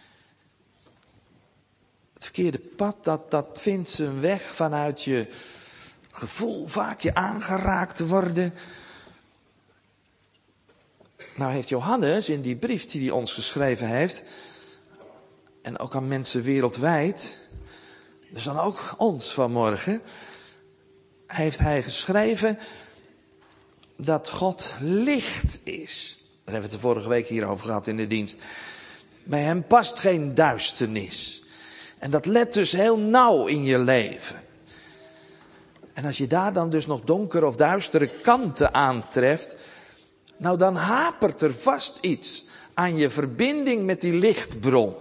Het verkeerde pad, dat vindt zijn weg vanuit je gevoel, vaak je aangeraakt te worden. Nou heeft Johannes in die brief die hij ons geschreven heeft, en ook aan mensen wereldwijd, dus dan ook ons vanmorgen, heeft hij geschreven dat God licht is. Daar hebben we het de vorige week hier over gehad in de dienst. Bij hem past geen duisternis. En dat let dus heel nauw in je leven. En als je daar dan dus nog donkere of duistere kanten aantreft, nou dan hapert er vast iets aan je verbinding met die lichtbron.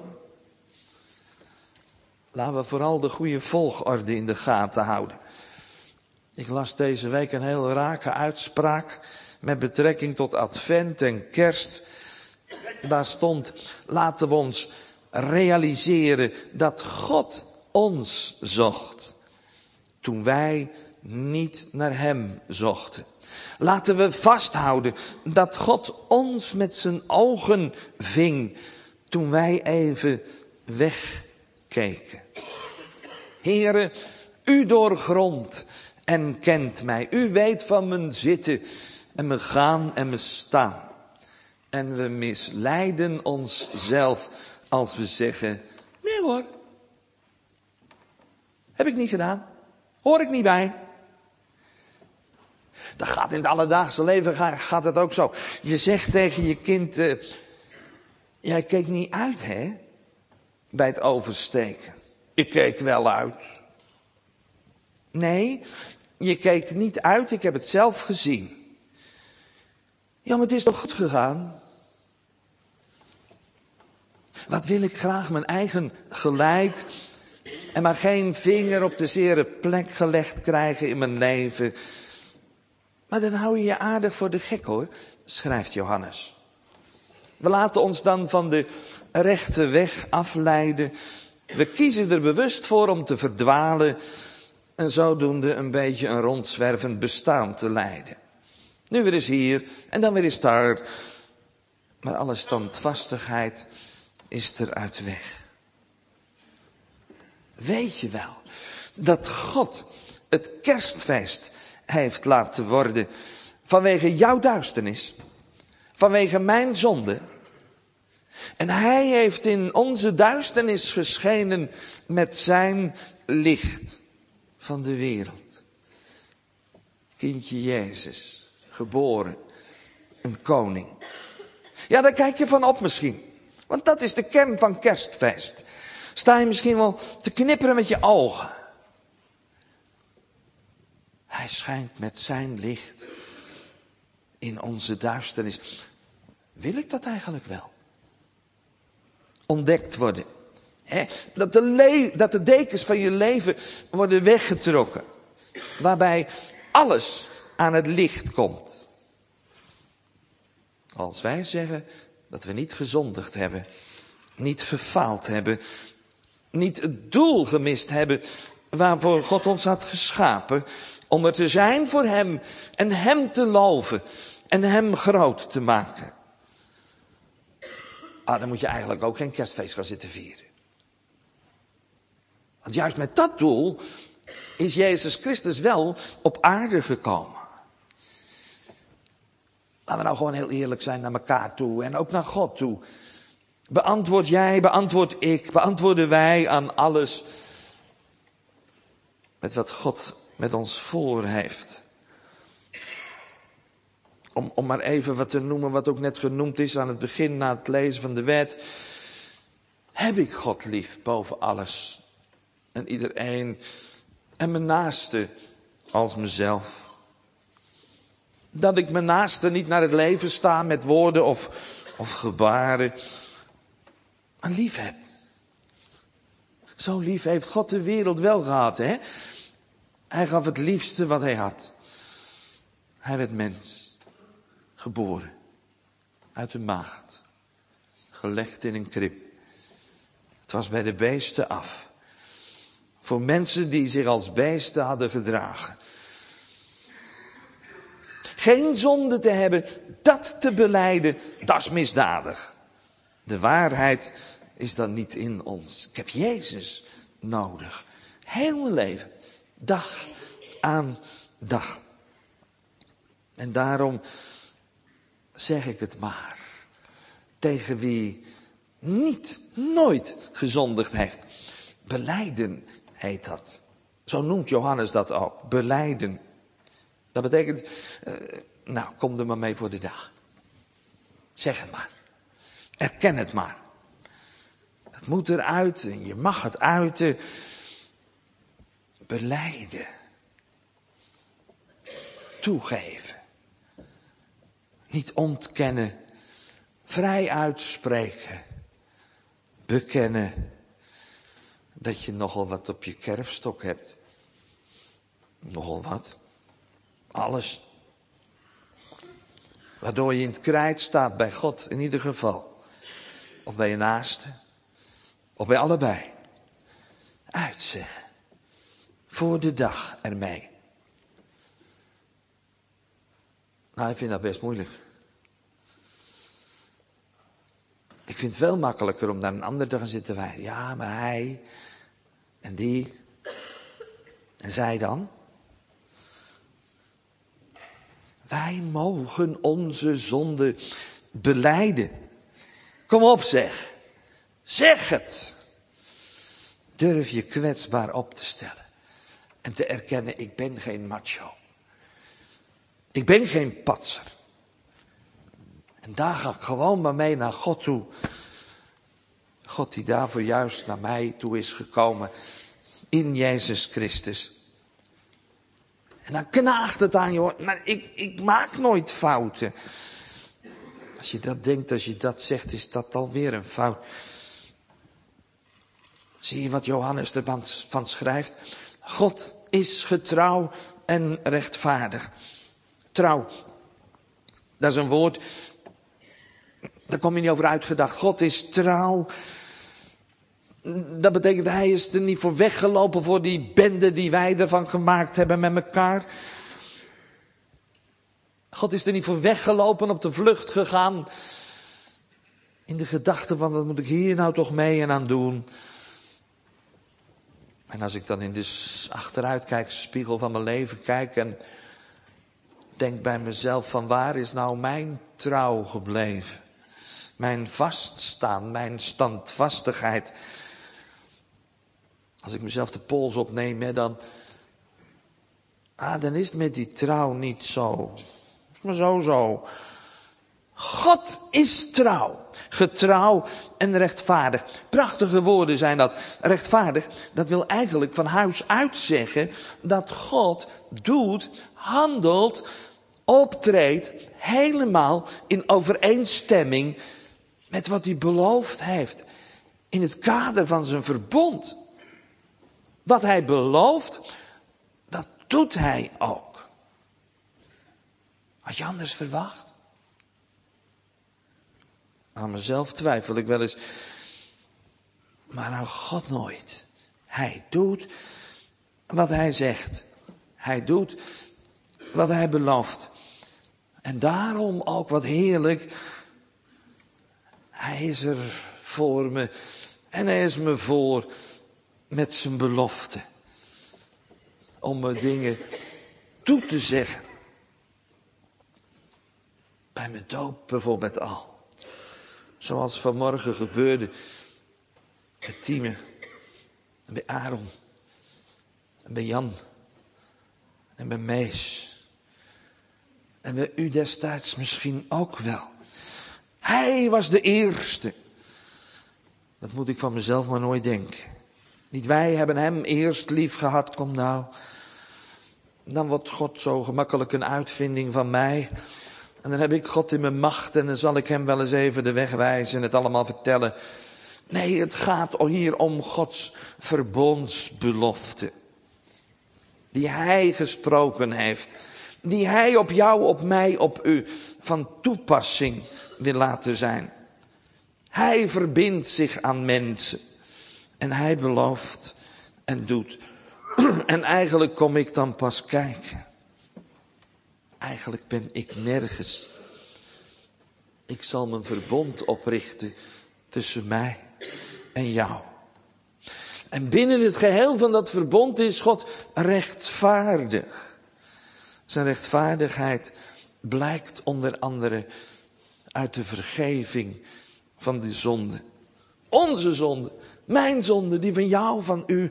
Laten we vooral de goede volgorde in de gaten houden. Ik las deze week een heel rake uitspraak met betrekking tot Advent en Kerst. Daar stond, laten we ons realiseren dat God ons zocht, toen wij niet naar hem zochten. Laten we vasthouden dat God ons met zijn ogen ving, toen wij even wegkeken. Heere, u doorgrondt en kent mij. U weet van mijn zitten en mijn gaan en mijn staan. En we misleiden onszelf als we zeggen, nee hoor, heb ik niet gedaan, hoor ik niet bij. Dat gaat in het alledaagse leven gaat het ook zo. Je zegt tegen je kind, jij keek niet uit, hè? Bij het oversteken. Ik keek wel uit. Nee, je keek niet uit, ik heb het zelf gezien. Ja, maar het is toch goed gegaan? Wat wil ik graag mijn eigen gelijk en maar geen vinger op de zere plek gelegd krijgen in mijn leven. Maar dan hou je je aardig voor de gek, hoor, schrijft Johannes. We laten ons dan van de rechte weg afleiden. We kiezen er bewust voor om te verdwalen en zodoende een beetje een rondzwervend bestaan te leiden. Nu weer eens hier en dan weer eens daar. Maar alle standvastigheid is er uit weg. Weet je wel dat God het kerstfeest heeft laten worden vanwege jouw duisternis, vanwege mijn zonde. En hij heeft in onze duisternis geschenen met zijn licht van de wereld. Kindje Jezus, geboren, een koning. Ja, daar kijk je van op misschien. Want dat is de kern van kerstfeest. Sta je misschien wel te knipperen met je ogen. Hij schijnt met zijn licht in onze duisternis. Wil ik dat eigenlijk wel? Ontdekt worden. Dat de dekens van je leven worden weggetrokken. Waarbij alles aan het licht komt. Als wij zeggen dat we niet gezondigd hebben, niet gefaald hebben, niet het doel gemist hebben waarvoor God ons had geschapen, om er te zijn voor Hem en Hem te loven en Hem groot te maken. Dan moet je eigenlijk ook geen kerstfeest gaan zitten vieren. Want juist met dat doel is Jezus Christus wel op aarde gekomen. Laten we nou gewoon heel eerlijk zijn naar elkaar toe en ook naar God toe. Beantwoord jij, beantwoord ik, beantwoorden wij aan alles met wat God met ons voor heeft. Om maar even wat te noemen wat ook net genoemd is aan het begin na het lezen van de wet. Heb ik God lief boven alles en iedereen en mijn naaste als mezelf. Dat ik mijn naaste niet naar het leven sta met woorden of gebaren, maar lief heb. Zo lief heeft God de wereld wel gehad, hè? Hij gaf het liefste wat hij had. Hij werd mens, geboren, uit een maagd, gelegd in een krib. Het was bij de beesten af. Voor mensen die zich als beesten hadden gedragen. Geen zonde te hebben, dat te belijden, dat is misdadig. De waarheid is dan niet in ons. Ik heb Jezus nodig. Heel mijn leven, dag aan dag. En daarom zeg ik het maar. Tegen wie nooit gezondigd heeft. Belijden heet dat. Zo noemt Johannes dat ook. Belijden. Dat betekent, kom er maar mee voor de dag. Zeg het maar. Erken het maar. Het moet eruit en je mag het uiten. Belijden. Toegeven. Niet ontkennen. Vrij uitspreken. Bekennen. Dat je nogal wat op je kerfstok hebt. Nogal wat. Alles. Waardoor je in het krijt staat bij God in ieder geval. Of bij je naaste. Of bij allebei. Uitzeggen. Voor de dag ermee. Nou, ik vind dat best moeilijk. Ik vind het veel makkelijker om naar een ander te gaan zitten wijzen. Ja, maar hij en die en zij dan. Wij mogen onze zonde belijden. Kom op zeg. Zeg het. Durf je kwetsbaar op te stellen. En te erkennen, ik ben geen macho. Ik ben geen patser. En daar ga ik gewoon maar mee naar God toe. God die daarvoor juist naar mij toe is gekomen. In Jezus Christus. En dan knaagt het aan je hoor. Maar ik maak nooit fouten. Als je dat denkt, als je dat zegt, is dat alweer een fout. Zie je wat Johannes ervan schrijft? God is getrouw en rechtvaardig. Trouw. Dat is een woord, daar kom je niet over uitgedacht. God is trouw. Dat betekent, hij is er niet voor weggelopen voor die bende die wij ervan gemaakt hebben met elkaar. God is er niet voor weggelopen, op de vlucht gegaan. In de gedachte van, wat moet ik hier nou toch mee en aan doen? En als ik dan in de achteruitkijkspiegel van mijn leven kijk en denk bij mezelf van, waar is nou mijn trouw gebleven? Mijn vaststaan, mijn standvastigheid. Als ik mezelf de pols opneem, dan is het met die trouw niet zo. Maar zo. God is trouw. Getrouw en rechtvaardig. Prachtige woorden zijn dat. Rechtvaardig, dat wil eigenlijk van huis uit zeggen dat God doet, handelt optreedt helemaal in overeenstemming met wat hij beloofd heeft. In het kader van zijn verbond. Wat hij belooft, dat doet hij ook. Had je anders verwacht? Aan mezelf twijfel ik wel eens. Maar aan God nooit. Hij doet wat hij zegt. Hij doet wat hij belooft. En daarom ook wat heerlijk. Hij is er voor me. En hij is me voor met zijn belofte. Om me dingen toe te zeggen. Bij mijn doop bijvoorbeeld al. Zoals vanmorgen gebeurde. Bij Tieme. En bij Aaron. En bij Jan. En bij Mees. En bij u destijds misschien ook wel. Hij was de eerste. Dat moet ik van mezelf maar nooit denken. Niet wij hebben hem eerst lief gehad, kom nou. Dan wordt God zo gemakkelijk een uitvinding van mij. En dan heb ik God in mijn macht en dan zal ik hem wel eens even de weg wijzen en het allemaal vertellen. Nee, het gaat hier om Gods verbondsbelofte. Die hij gesproken heeft. Die hij op jou, op mij, op u van toepassing wil laten zijn. Hij verbindt zich aan mensen. En hij belooft en doet. En eigenlijk kom ik dan pas kijken. Eigenlijk ben ik nergens. Ik zal mijn verbond oprichten tussen mij en jou. En binnen het geheel van dat verbond is God rechtvaardig. Zijn rechtvaardigheid blijkt onder andere uit de vergeving van de zonde. Onze zonde, mijn zonde, die van jou, van u.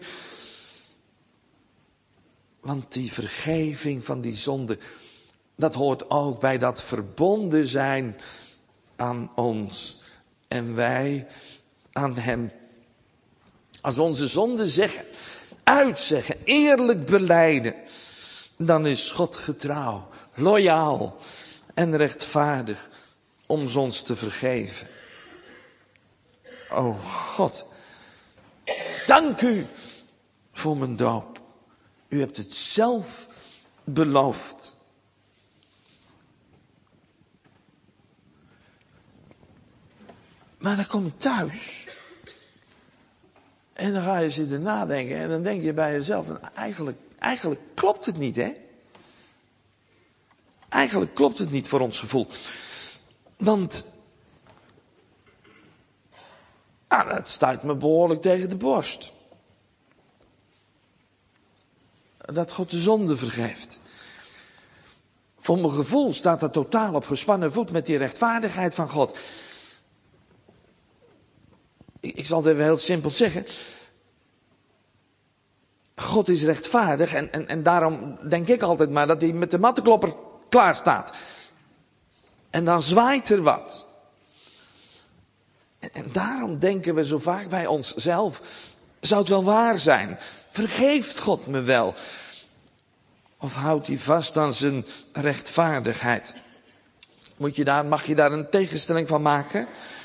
Want die vergeving van die zonde, dat hoort ook bij dat verbonden zijn aan ons. En wij aan hem. Als we onze zonde zeggen, uitzeggen, eerlijk belijden, dan is God getrouw, loyaal en rechtvaardig om ze ons te vergeven. O God, dank u voor mijn doop. U hebt het zelf beloofd. Maar dan kom je thuis. En dan ga je zitten nadenken. En dan denk je bij jezelf. Eigenlijk klopt het niet, hè? Eigenlijk klopt het niet voor ons gevoel. Want dat stuit me behoorlijk tegen de borst. Dat God de zonde vergeeft. Voor mijn gevoel staat dat totaal op gespannen voet met die rechtvaardigheid van God. Ik zal het even heel simpel zeggen. God is rechtvaardig en daarom denk ik altijd maar dat hij met de mattenklopper klaar staat. En dan zwaait er wat. En daarom denken we zo vaak bij onszelf, zou het wel waar zijn? Vergeeft God me wel? Of houdt hij vast aan zijn rechtvaardigheid? Mag je daar een tegenstelling van maken?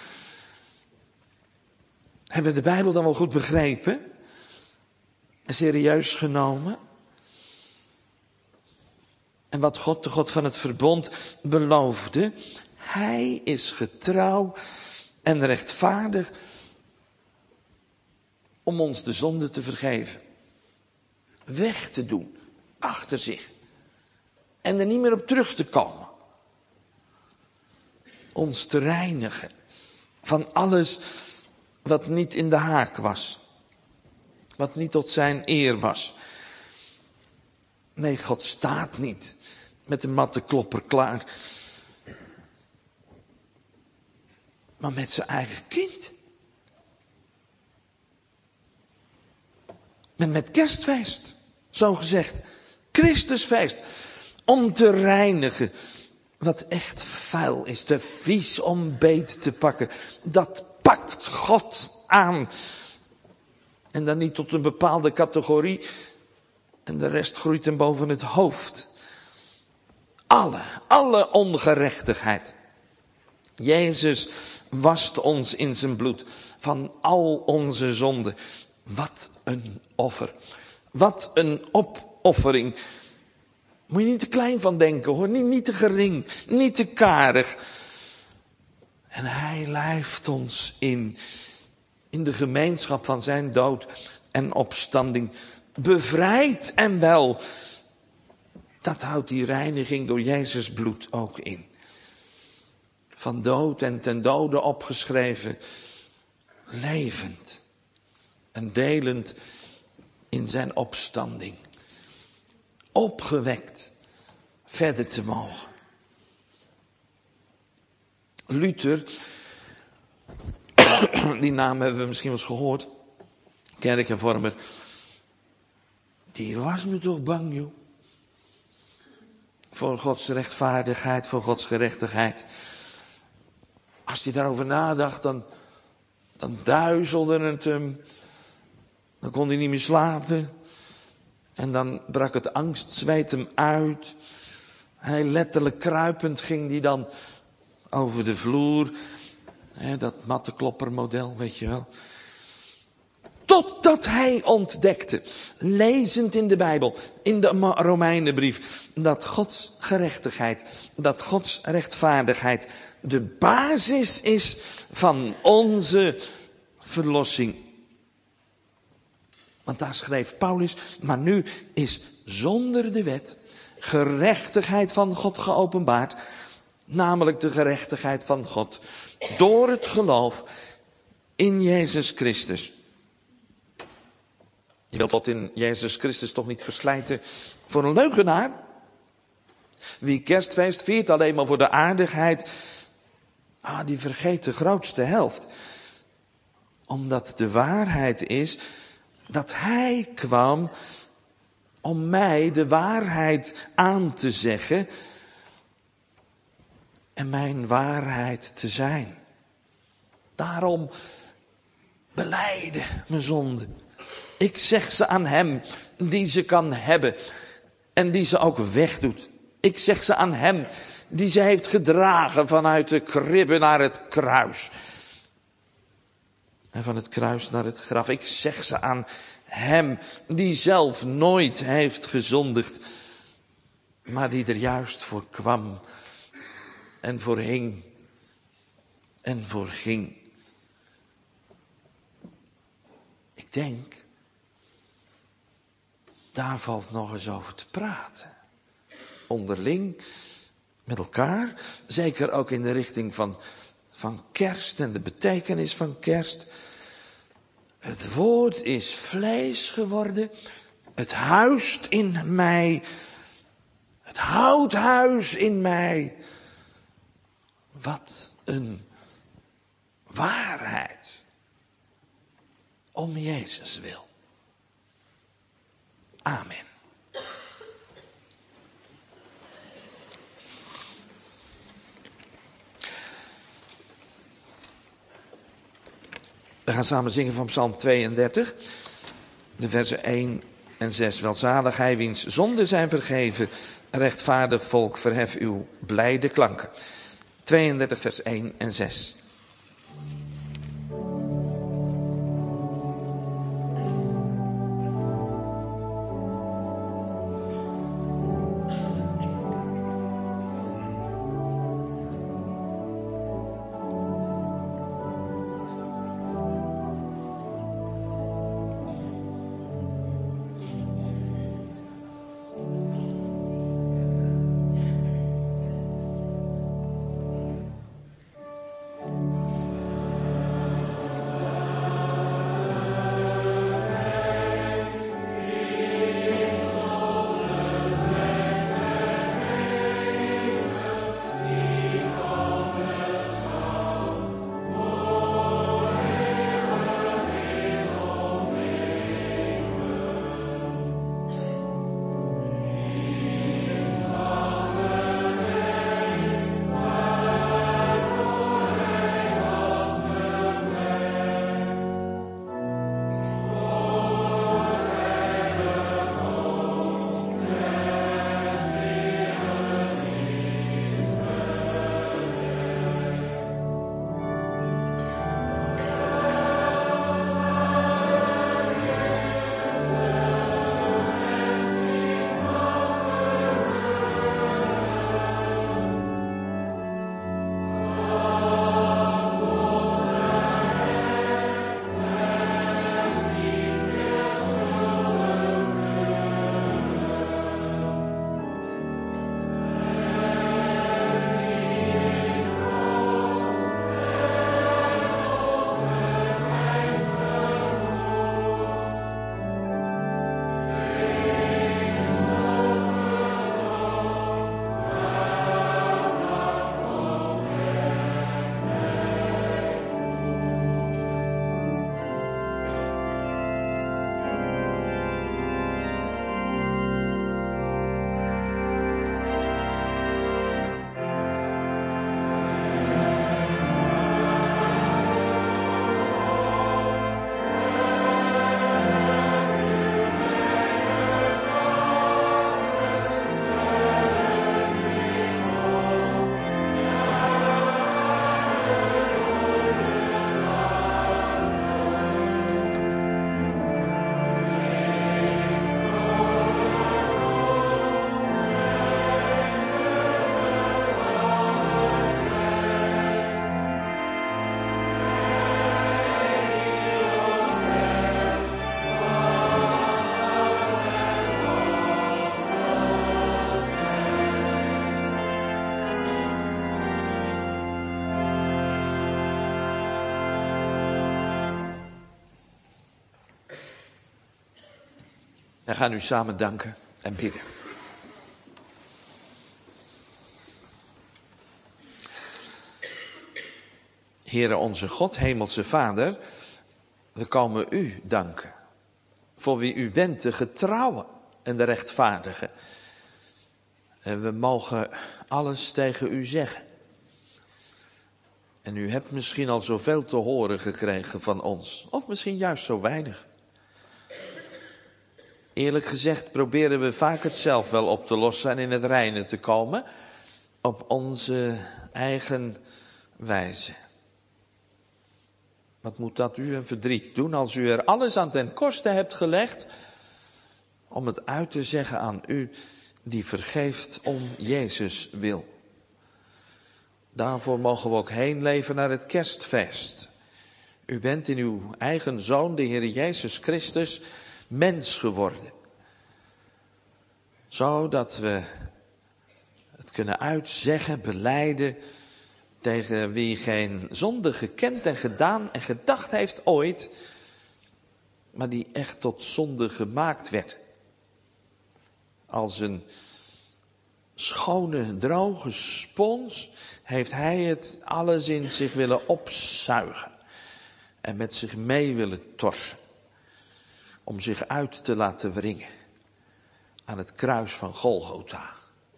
Hebben we de Bijbel dan wel goed begrepen? En serieus genomen? En wat God, de God van het verbond, beloofde. Hij is getrouw en rechtvaardig om ons de zonde te vergeven. Weg te doen, achter zich. En er niet meer op terug te komen. Ons te reinigen van alles wat niet in de haak was. Wat niet tot zijn eer was. Nee, God staat niet met een mattenklopper klaar. Maar met zijn eigen kind. Met kerstfeest, zo gezegd. Christusfeest. Om te reinigen wat echt vuil is. Te vies om beet te pakken. Dat pakt God aan. En dan niet tot een bepaalde categorie. En de rest groeit hem boven het hoofd. Alle ongerechtigheid. Jezus wast ons in zijn bloed van al onze zonden. Wat een offer. Wat een opoffering. Moet je niet te klein van denken hoor. Niet te gering. Niet te karig. En hij lijft ons in de gemeenschap van zijn dood en opstanding. Bevrijd en wel. Dat houdt die reiniging door Jezus bloed ook in. Van dood en ten dode opgeschreven. Levend. En delend in zijn opstanding. Opgewekt verder te mogen. Luther, die naam hebben we misschien wel eens gehoord. Kerkhervormer. Die was me toch bang, joh. Voor Gods rechtvaardigheid, voor Gods gerechtigheid. Als hij daarover nadacht, dan duizelde het hem. Dan kon hij niet meer slapen. En dan brak het angstzweet hem uit. Hij letterlijk kruipend ging die dan over de vloer. Dat mattenkloppermodel, weet je wel. Totdat hij ontdekte, lezend in de Bijbel, in de Romeinenbrief, dat Gods gerechtigheid, dat Gods rechtvaardigheid de basis is van onze verlossing. Want daar schreef Paulus, maar nu is zonder de wet gerechtigheid van God geopenbaard, namelijk de gerechtigheid van God door het geloof in Jezus Christus. Je wilt God in Jezus Christus toch niet verslijten voor een leugenaar? Wie kerstfeest viert alleen maar voor de aardigheid, die vergeet de grootste helft. Omdat de waarheid is dat hij kwam om mij de waarheid aan te zeggen en mijn waarheid te zijn. Daarom belijde mijn zonden. Ik zeg ze aan hem die ze kan hebben en die ze ook wegdoet. Ik zeg ze aan hem die ze heeft gedragen vanuit de kribbe naar het kruis. En van het kruis naar het graf. Ik zeg ze aan hem die zelf nooit heeft gezondigd, maar die er juist voor kwam en voor hing en voor ging. Ik denk, daar valt nog eens over te praten. Onderling, met elkaar, zeker ook in de richting van kerst en de betekenis van kerst. Het woord is vlees geworden, het huist in mij, het houdt huis in mij. Wat een waarheid, om Jezus wil. Amen. We gaan samen zingen van Psalm 32, de versen 1 en 6. Welzalig hij wiens zonden zijn vergeven, rechtvaardig volk, verhef uw blijde klanken. 32 vers 1 en 6. En gaan nu samen danken en bidden. Heere onze God, hemelse Vader, we komen u danken. Voor wie u bent, de getrouwe en de rechtvaardige. En we mogen alles tegen u zeggen. En u hebt misschien al zoveel te horen gekregen van ons. Of misschien juist zo weinig. Eerlijk gezegd proberen we vaak het zelf wel op te lossen en in het reine te komen. Op onze eigen wijze. Wat moet dat u een verdriet doen als u er alles aan ten koste hebt gelegd om het uit te zeggen aan u die vergeeft om Jezus wil. Daarvoor mogen we ook heen leven naar het kerstfeest. U bent in uw eigen Zoon, de Heer Jezus Christus, mens geworden. Zodat we het kunnen uitzeggen, belijden, tegen wie geen zonde gekend en gedaan en gedacht heeft ooit, maar die echt tot zonde gemaakt werd. Als een schone, droge spons heeft hij het alles in zich willen opzuigen en met zich mee willen torsen, om zich uit te laten wringen aan het kruis van Golgotha.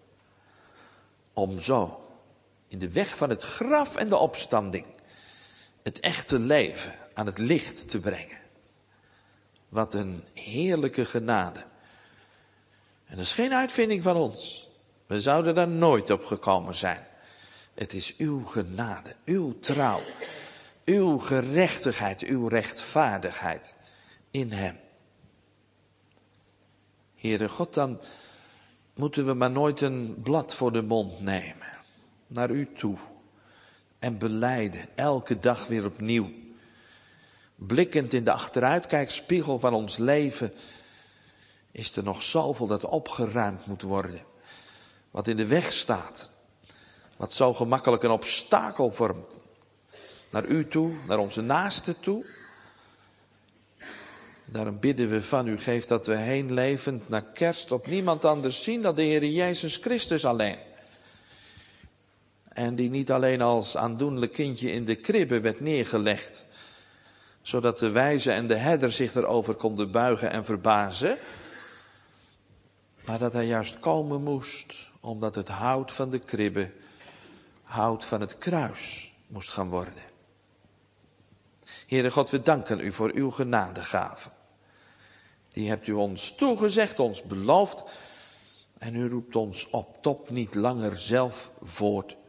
Om zo in de weg van het graf en de opstanding het echte leven aan het licht te brengen. Wat een heerlijke genade. En dat is geen uitvinding van ons. We zouden daar nooit op gekomen zijn. Het is uw genade, uw trouw, uw gerechtigheid, uw rechtvaardigheid in hem. Heere God, dan moeten we maar nooit een blad voor de mond nemen. Naar u toe. En belijden, elke dag weer opnieuw. Blikkend in de achteruitkijkspiegel van ons leven is er nog zoveel dat opgeruimd moet worden. Wat in de weg staat. Wat zo gemakkelijk een obstakel vormt. Naar u toe, naar onze naasten toe. Daarom bidden we van u, geef dat we heen levend naar kerst op niemand anders zien dan de Heer Jezus Christus alleen. En die niet alleen als aandoenlijk kindje in de kribbe werd neergelegd, zodat de wijze en de herder zich erover konden buigen en verbazen, maar dat hij juist komen moest, omdat het hout van de kribbe, hout van het kruis moest gaan worden. Heere God, we danken u voor uw genadegave. Die hebt u ons toegezegd, ons beloofd, en u roept ons op tot niet langer zelf voort.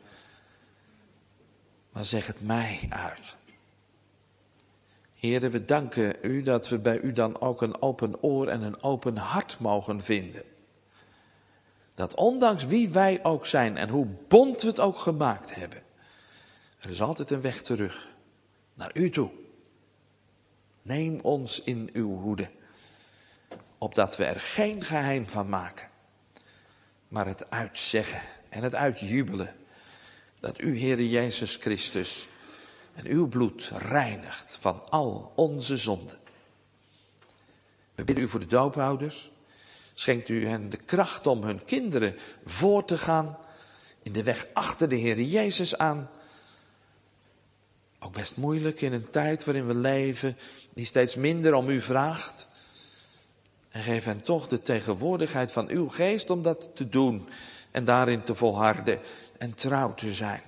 Maar zeg het mij uit. Heere, we danken u dat we bij u dan ook een open oor en een open hart mogen vinden. Dat ondanks wie wij ook zijn en hoe bont we het ook gemaakt hebben, er is altijd een weg terug naar u toe. Neem ons in uw hoede, opdat we er geen geheim van maken, maar het uitzeggen en het uitjubelen. Dat u, Heere Jezus Christus, en uw bloed reinigt van al onze zonden. We bidden u voor de doophouders. Schenkt u hen de kracht om hun kinderen voor te gaan in de weg achter de Heere Jezus aan. Ook best moeilijk in een tijd waarin we leven, die steeds minder om u vraagt. En geef hen toch de tegenwoordigheid van uw geest om dat te doen en daarin te volharden en trouw te zijn.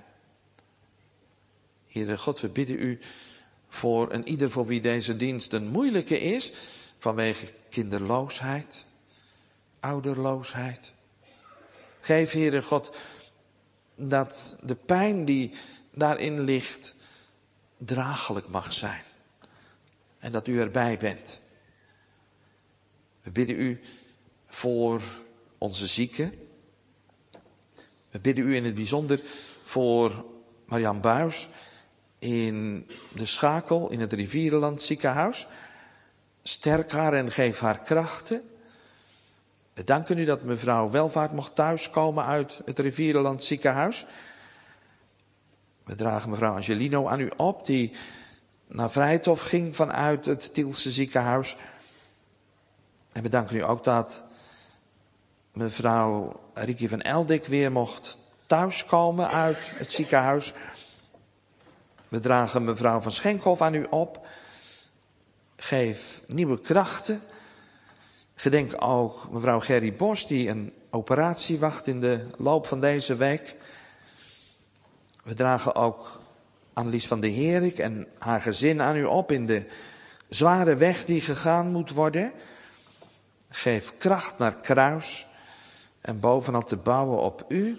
Heere God, we bidden u voor een ieder voor wie deze dienst een moeilijke is, vanwege kinderloosheid, ouderloosheid. Geef, Heere God, dat de pijn die daarin ligt draaglijk mag zijn. En dat u erbij bent. We bidden u voor onze zieken. We bidden u in het bijzonder voor Marian Buis in de Schakel in het Rivierenland ziekenhuis. Sterk haar en geef haar krachten. We danken u dat mevrouw Welvaart mocht thuiskomen uit het Rivierenland ziekenhuis. We dragen mevrouw Angelino aan u op, die naar Vrijthof ging vanuit het Tielse ziekenhuis. En we danken u ook dat mevrouw Riekie van Eldik weer mocht thuiskomen uit het ziekenhuis. We dragen mevrouw van Schenkhoff aan u op. Geef nieuwe krachten. Gedenk ook mevrouw Gerry Bos, die een operatie wacht in de loop van deze week. We dragen ook Annelies van der Herik en haar gezin aan u op in de zware weg die gegaan moet worden. Geef kracht naar Kruis en bovenal te bouwen op u.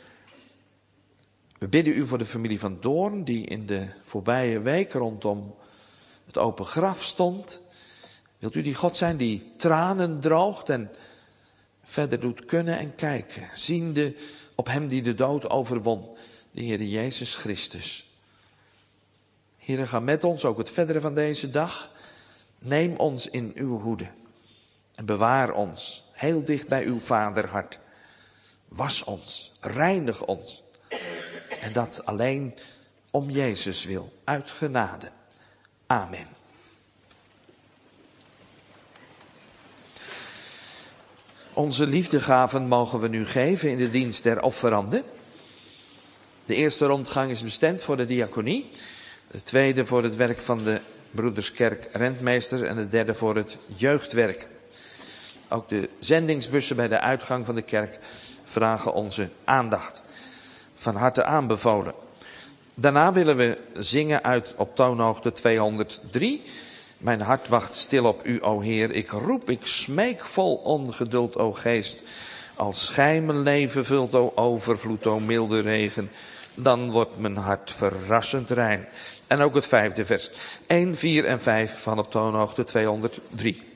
We bidden u voor de familie van Doorn, die in de voorbije week rondom het open graf stond. Wilt u die God zijn die tranen droogt en verder doet kunnen en kijken, ziende op hem die de dood overwon, de Heere Jezus Christus. Heere, ga met ons ook het verdere van deze dag. Neem ons in uw hoede en bewaar ons heel dicht bij uw vaderhart. Was ons, reinig ons. En dat alleen om Jezus wil, uit genade. Amen. Onze liefdegaven mogen we nu geven in de dienst der offeranden. De eerste rondgang is bestemd voor de diaconie. De tweede voor het werk van de Broederskerk Rentmeesters en de derde voor het jeugdwerk. Ook de zendingsbussen bij de uitgang van de kerk vragen onze aandacht. Van harte aanbevolen. Daarna willen we zingen uit op toonhoogte 203. Mijn hart wacht stil op u, o Heer. Ik roep, ik smeek vol ongeduld, o Geest. Als gij mijn leven vult, o overvloed, o milde regen. Dan wordt mijn hart verrassend rein. En ook het 5e vers. 1, 4 en 5 van op toonhoogte 203.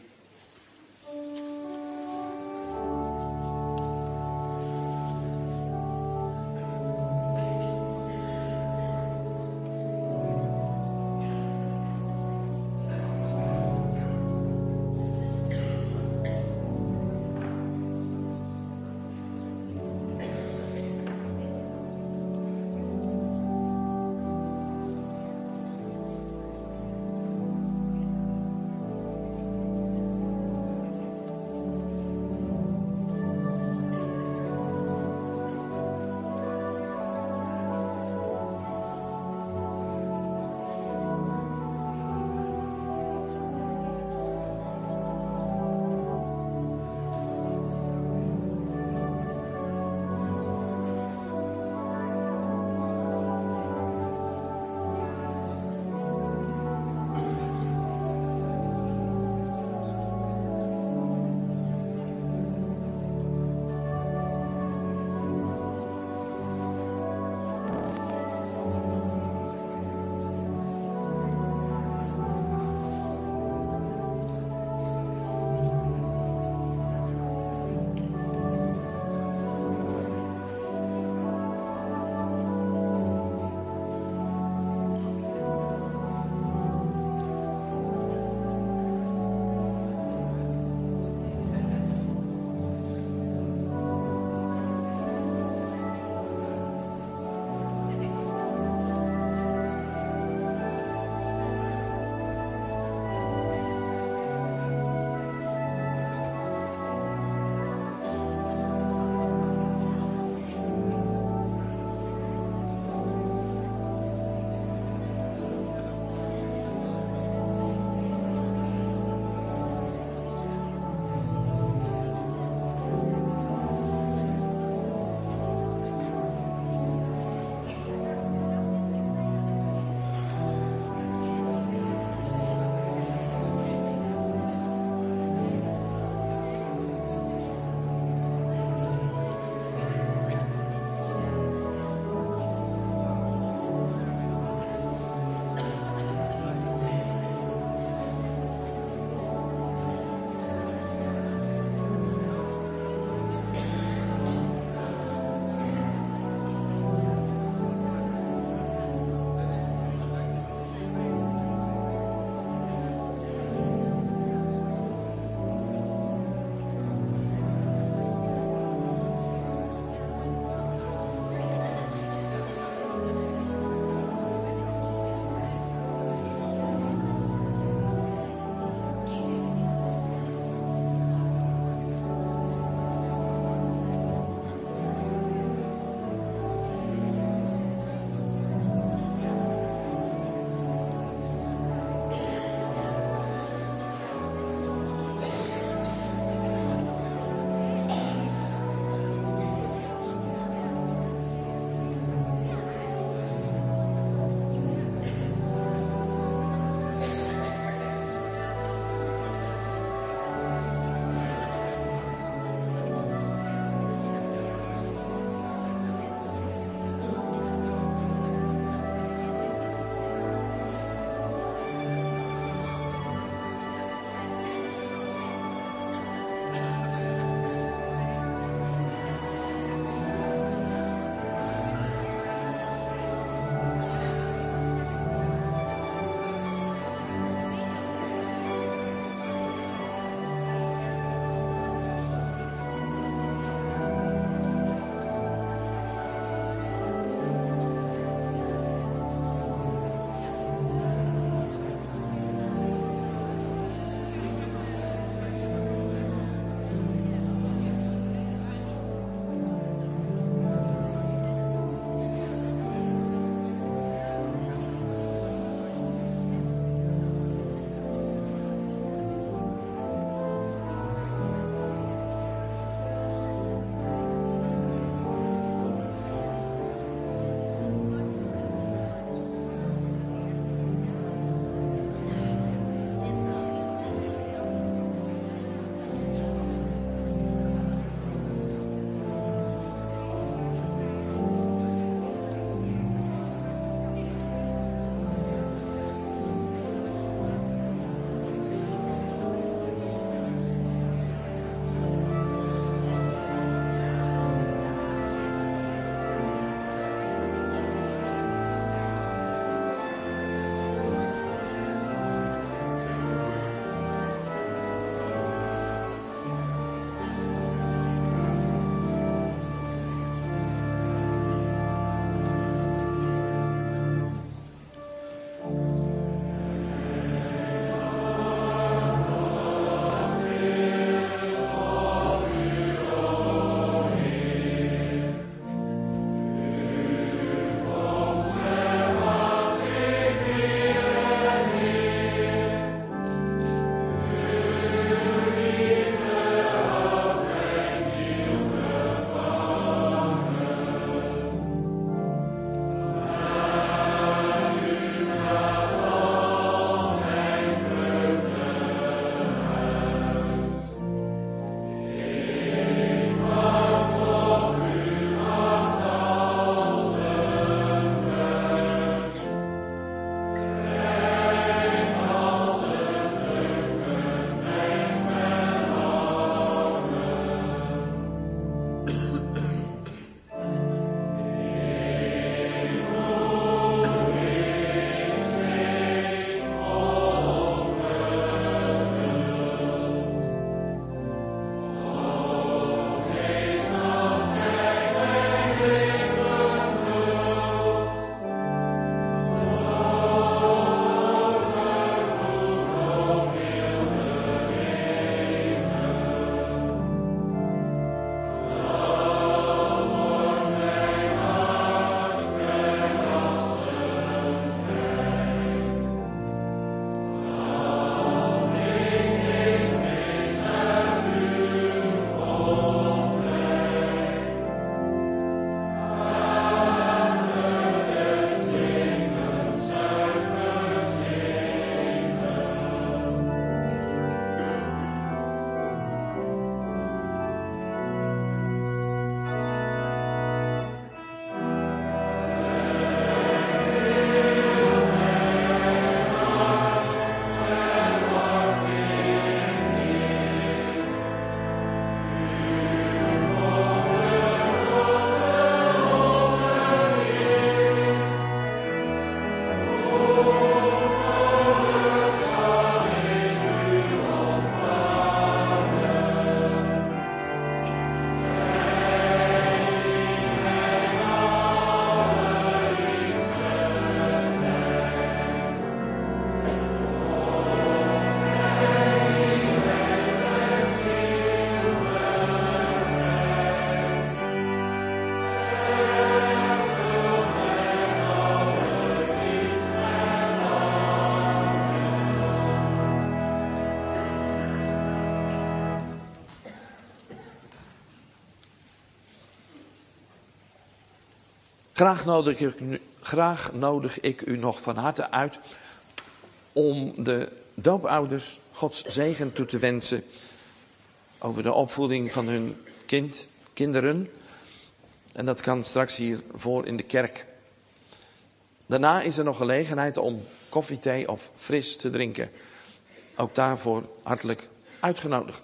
Graag nodig ik u nog van harte uit om de doopouders Gods zegen toe te wensen over de opvoeding van hun kinderen. En dat kan straks hier voor in de kerk. Daarna is er nog gelegenheid om koffie, thee of fris te drinken. Ook daarvoor hartelijk uitgenodigd.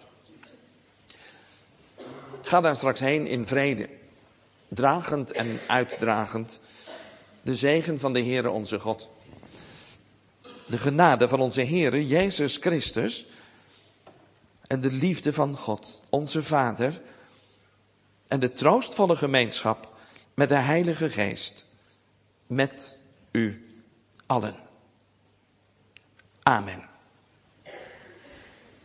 Ga daar straks heen in vrede, dragend en uitdragend de zegen van de Heere onze God. De genade van onze Heere Jezus Christus en de liefde van God, onze Vader, en de troostvolle gemeenschap met de Heilige Geest, met u allen. Amen.